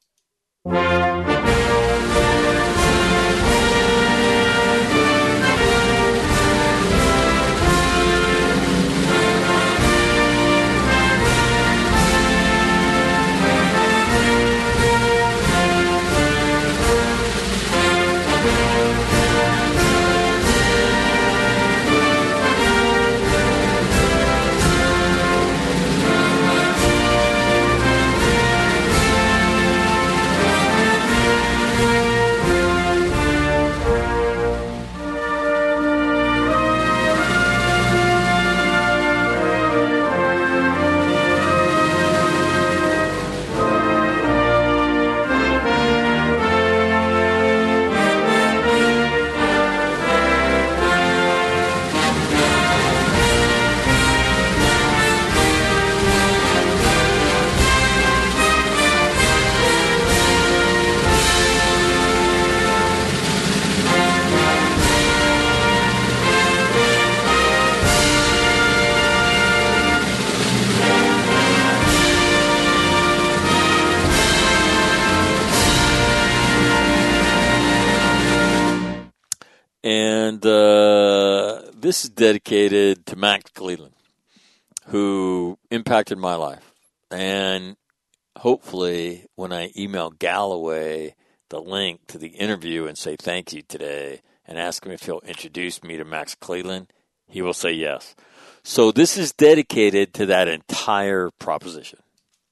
And this is dedicated to Max Cleland, who impacted my life. And hopefully when I email Galloway the link to the interview and say thank you today and ask him if he'll introduce me to Max Cleland, he will say yes. So this is dedicated to that entire proposition.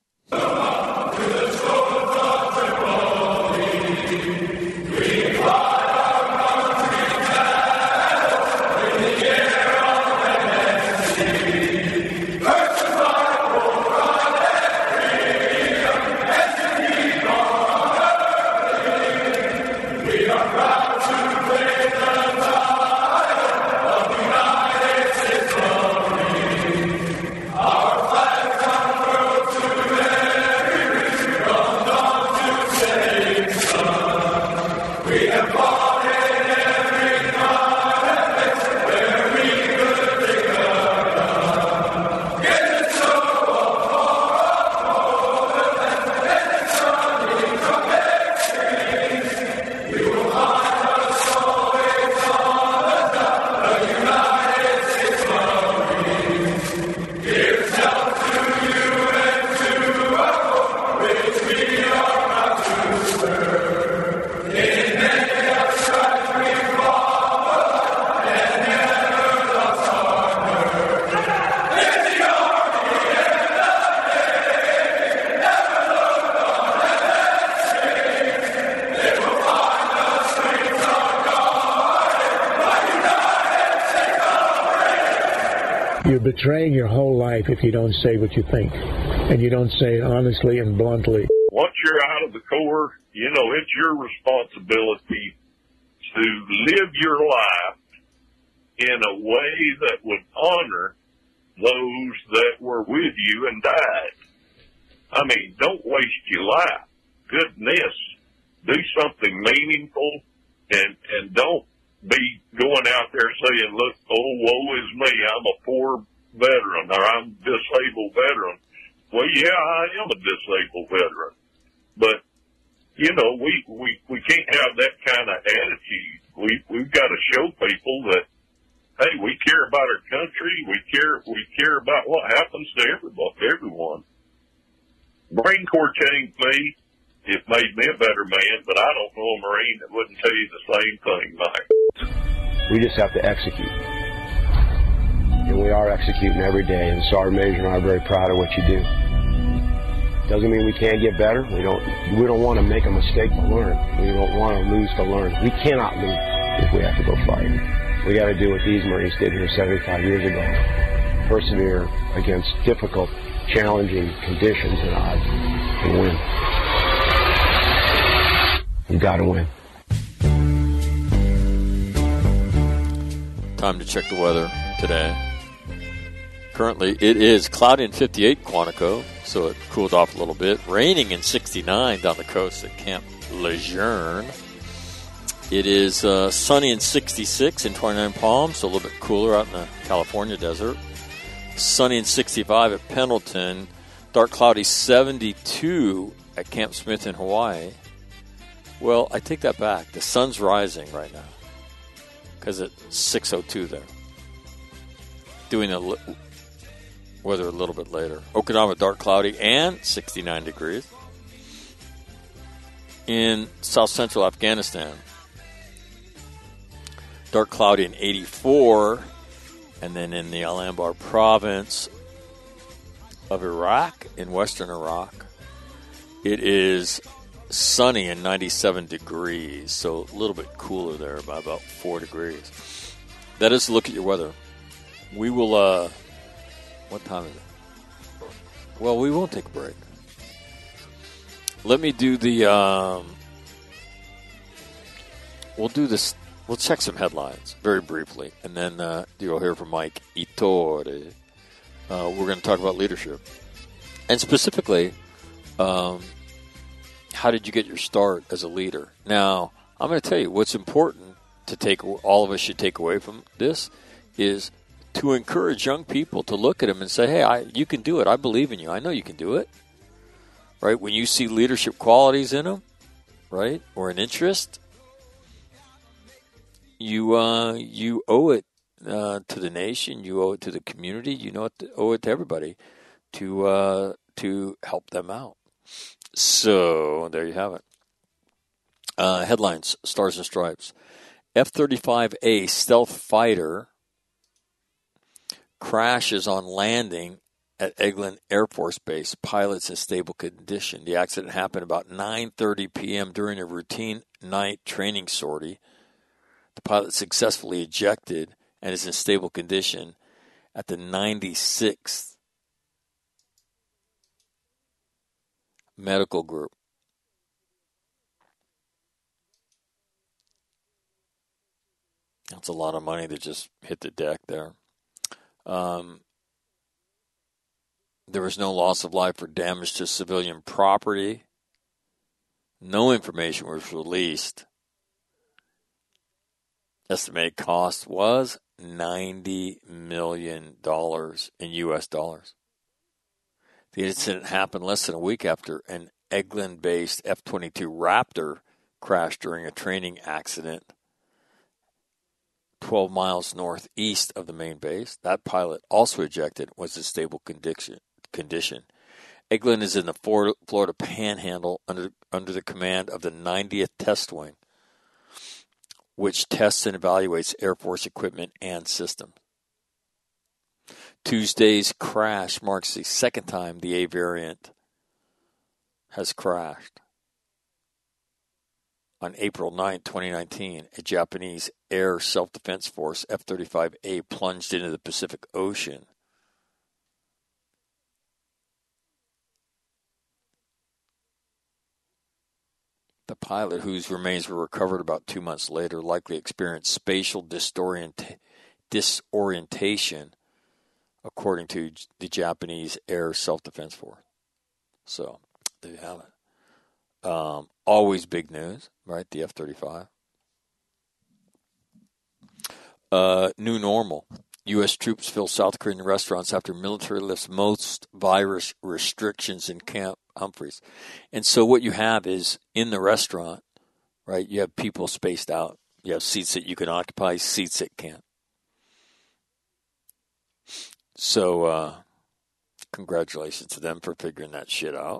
You're betraying your whole life if you don't say what you think, and you don't say it honestly and bluntly. Once you're out of the Corps, you know, it's your responsibility to live your life in a way that would honor those that were with you and died. I mean, don't waste your life. Goodness, do something meaningful, and don't be going out there saying, look, oh, woe is me, I'm a poor veteran, or I'm a disabled veteran. Well, yeah, I am a disabled veteran. But you know, we can't have that kind of attitude. We've got to show people that, hey, we care about our country. We care about what happens to everyone. Marine Corps changed me. It made me a better man, but I don't know a Marine that wouldn't tell you the same thing, Mike. We just have to execute. And we are executing every day, and Sergeant Major and I are very proud of what you do. Doesn't mean we can't get better. We don't want to make a mistake to learn. We don't want to lose to learn. We cannot lose if we have to go fight. We got to do what these Marines did here 75 years ago. Persevere against difficult, challenging conditions and odds and win. You got to win. Time to check the weather today. Currently, it is cloudy in 58 Quantico, so it cooled off a little bit. Raining in 69 down the coast at Camp Lejeune. It is sunny in 66 in 29 Palms, so a little bit cooler out in the California desert. Sunny in 65 at Pendleton. Dark cloudy 72 at Camp Smith in Hawaii. Well, I take that back. The sun's rising right now because it's 6:02 there. Doing the weather a little bit later. Okinawa, dark cloudy and 69 degrees. In south central Afghanistan, dark cloudy and 84. And then in the Al Anbar province of Iraq, in western Iraq, it is sunny and 97 degrees, so a little bit cooler there by about 4 degrees. That is a look at your weather. We will, what time is it? Well, we won't take a break. Let me do the, we'll do this, we'll check some headlines very briefly, and then you'll hear from Mike Itori. We're going to talk about leadership. And specifically, how did you get your start as a leader? Now, I'm going to tell you what's important to take, all of us should take away from this is to encourage young people to look at them and say, hey, you can do it. I believe in you. I know you can do it. Right? When you see leadership qualities in them, right, or an interest, you owe it to the nation. You owe it to the community. You owe it to everybody to help them out. So there you have it. Headlines, Stars and Stripes. F-35A stealth fighter crashes on landing at Eglin Air Force Base. Pilots in stable condition. The accident happened about 9:30 p.m. during a routine night training sortie. The pilot successfully ejected and is in stable condition at the 96th Medical Group. That's a lot of money that just hit the deck there. There was no loss of life or damage to civilian property. No information was released. Estimated cost was $90 million in U.S. dollars. The incident happened less than a week after an Eglin-based F-22 Raptor crashed during a training accident 12 miles northeast of the main base. That pilot, also ejected, was in stable condition. Eglin is in the Florida Panhandle under the command of the 90th Test Wing, which tests and evaluates Air Force equipment and systems. Tuesday's crash marks the second time the A variant has crashed. On April 9, 2019, a Japanese Air Self-Defense Force F-35A plunged into the Pacific Ocean. The pilot, whose remains were recovered about 2 months later, likely experienced spatial disorientation, according to the Japanese Air Self-Defense Force. So, there you have it. Always big news, right? The F-35. New normal. U.S. troops fill South Korean restaurants after military lifts most virus restrictions in Camp Humphreys. And so what you have is in the restaurant, right, you have people spaced out. You have seats that you can occupy, seats that can't. So congratulations to them for figuring that shit out.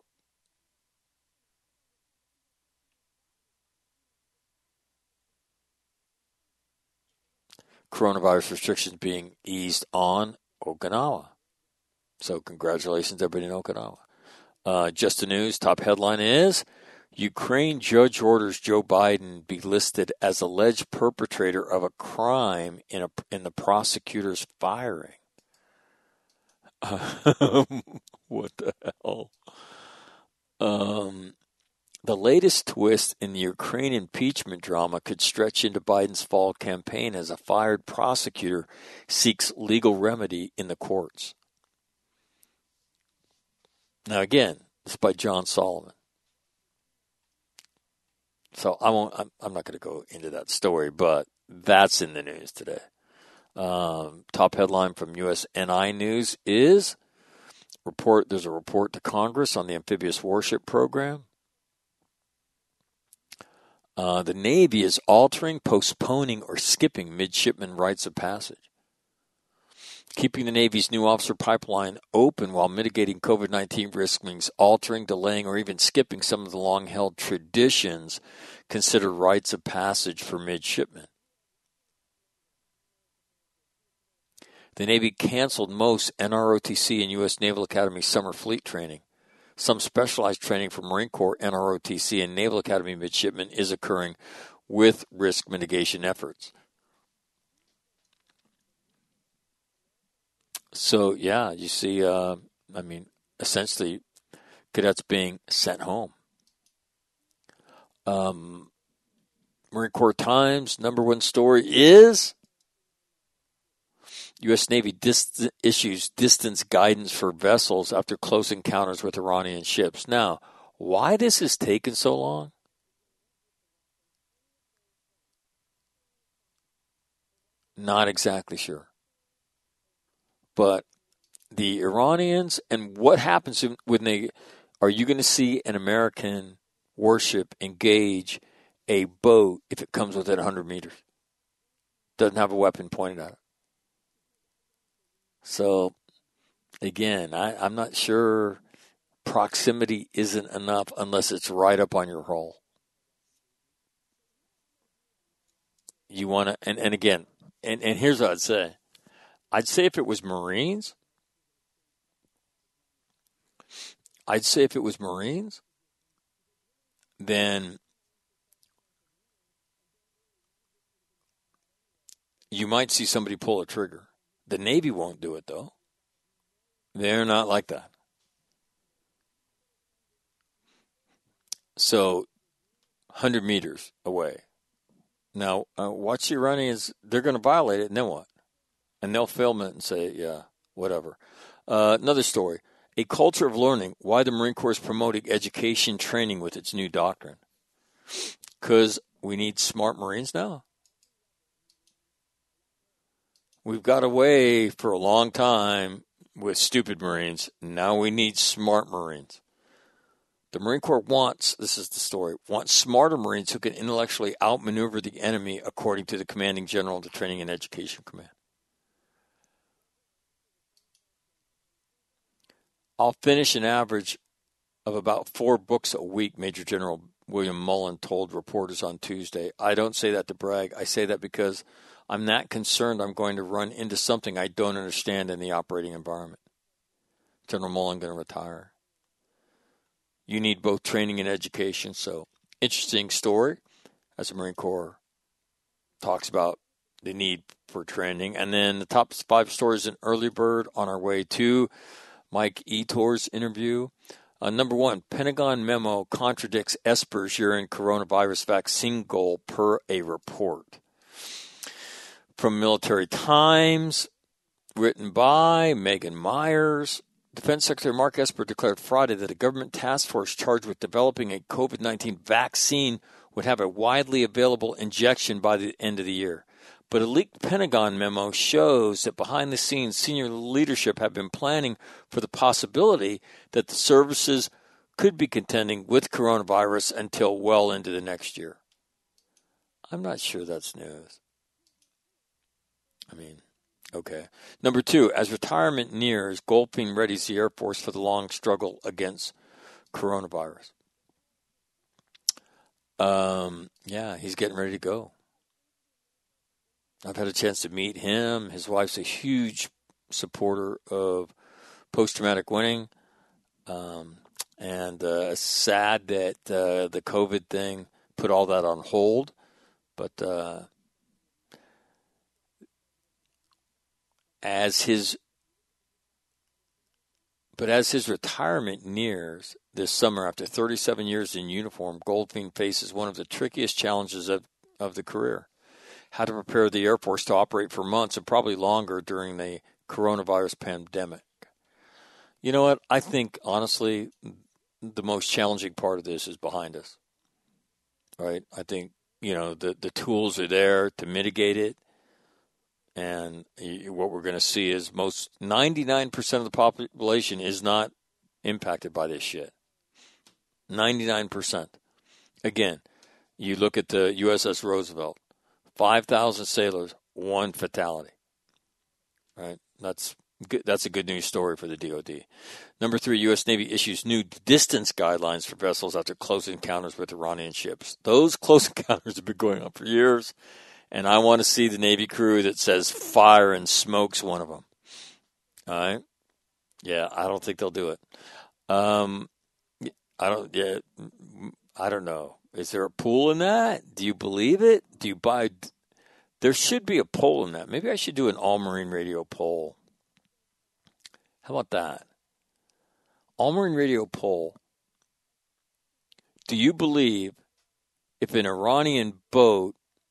Coronavirus restrictions being eased on Okinawa. So congratulations, everybody in Okinawa. Just the news, top headline is, Ukraine judge orders Joe Biden be listed as alleged perpetrator of a crime in the prosecutor's firing. What the hell? The latest twist in the Ukraine impeachment drama could stretch into Biden's fall campaign as a fired prosecutor seeks legal remedy in the courts. Now, again, this is by John Solomon. So I'm not going to go into that story, but that's in the news today. Top headline from USNI News is there's a report to Congress on the amphibious warship program. The Navy is altering, postponing, or skipping midshipman rites of passage. Keeping the Navy's new officer pipeline open while mitigating COVID-19 risk means altering, delaying, or even skipping some of the long-held traditions considered rites of passage for midshipmen. The Navy canceled most NROTC and U.S. Naval Academy summer fleet training. Some specialized training for Marine Corps, NROTC, and Naval Academy midshipmen is occurring with risk mitigation efforts. So, yeah, you see, essentially, cadets being sent home. Marine Corps Times, number one story is U.S. Navy issues distance guidance for vessels after close encounters with Iranian ships. Now, why this has taken so long? Not exactly sure. But the Iranians, and what happens when are you going to see an American warship engage a boat if it comes within 100 meters? Doesn't have a weapon pointed at it. So, again, I'm not sure proximity isn't enough unless it's right up on your hull. You want to, and again, and here's what I'd say. I'd say if it was Marines, then you might see somebody pull a trigger. The Navy won't do it, though. They're not like that. So, 100 meters away. Now, watch the Iranians. They're going to violate it, and then what? And they'll film it and say, yeah, whatever. Another story. A culture of learning. Why the Marine Corps is promoting education training with its new doctrine. Because we need smart Marines now. We've got away for a long time with stupid Marines. Now we need smart Marines. The Marine Corps wants smarter Marines who can intellectually outmaneuver the enemy, according to the commanding general of the Training and Education Command. I'll finish an average of about 4 books a week, Major General William Mullen told reporters on Tuesday. I don't say that to brag. I say that because I'm not concerned I'm going to run into something I don't understand in the operating environment. General Mullen going to retire. You need both training and education. So, interesting story as the Marine Corps talks about the need for training. And then the top 5 stories in Early Bird on our way to Mike Etor's interview. Number 1, Pentagon memo contradicts Esper's year-end coronavirus vaccine goal per a report. From Military Times, written by Megan Myers, Defense Secretary Mark Esper declared Friday that a government task force charged with developing a COVID-19 vaccine would have a widely available injection by the end of the year. But a leaked Pentagon memo shows that behind the scenes, senior leadership have been planning for the possibility that the service's could be contending with coronavirus until well into the next year. I'm not sure that's news. I mean, okay. Number 2, as retirement nears, Goldfein readies the Air Force for the long struggle against coronavirus. Yeah, he's getting ready to go. I've had a chance to meet him. His wife's a huge supporter of post-traumatic winning. And sad that the COVID thing put all that on hold. But as his retirement nears this summer, after 37 years in uniform, Goldfein faces one of the trickiest challenges of the career: how to prepare the Air Force to operate for months and probably longer during the coronavirus pandemic. You know what? I think, honestly, the most challenging part of this is behind us, right? I think, the tools are there to mitigate it. And what we're going to see is 99% of the population is not impacted by this shit. 99%. Again, you look at the USS Roosevelt, 5,000 sailors, 1 fatality. Right? That's a good news story for the DoD. Number 3, U.S. Navy issues new distance guidelines for vessels after close encounters with Iranian ships. Those close encounters have been going on for years, and I want to see the Navy crew that says fire and smokes one of them. All right? Yeah, I don't think they'll do it. I don't know. Is there a pool in that? Do you believe it? Do you buy? There should be a poll in that. Maybe I should do an All Marine Radio poll. How about that? All Marine Radio poll. Do you believe if an Iranian boat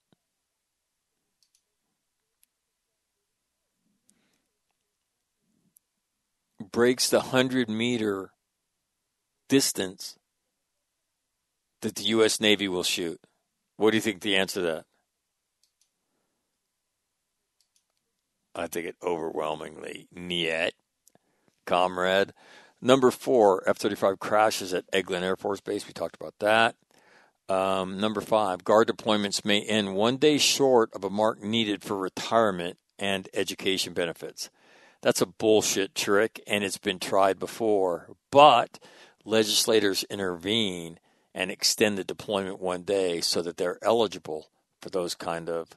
breaks the 100-meter distance that the U.S. Navy will shoot? What do you think the answer to that? I think it overwhelmingly niet, comrade. Number 4, F-35 crashes at Eglin Air Force Base. We talked about that. Number 5, guard deployments may end 1 day short of a mark needed for retirement and education benefits. That's a bullshit trick, and it's been tried before. But legislators intervene and extend the deployment 1 day so that they're eligible for those kind of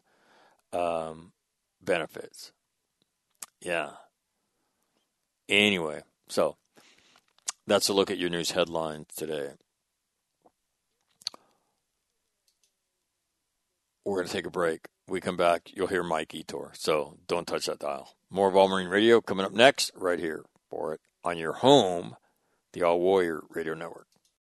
benefits. Yeah. Anyway, so that's a look at your news headlines today. We're going to take a break. We come back, you'll hear Mike Etor. So don't touch that dial. More of All Marine Radio coming up next, right here for it on your home, the All Warrior Radio Network.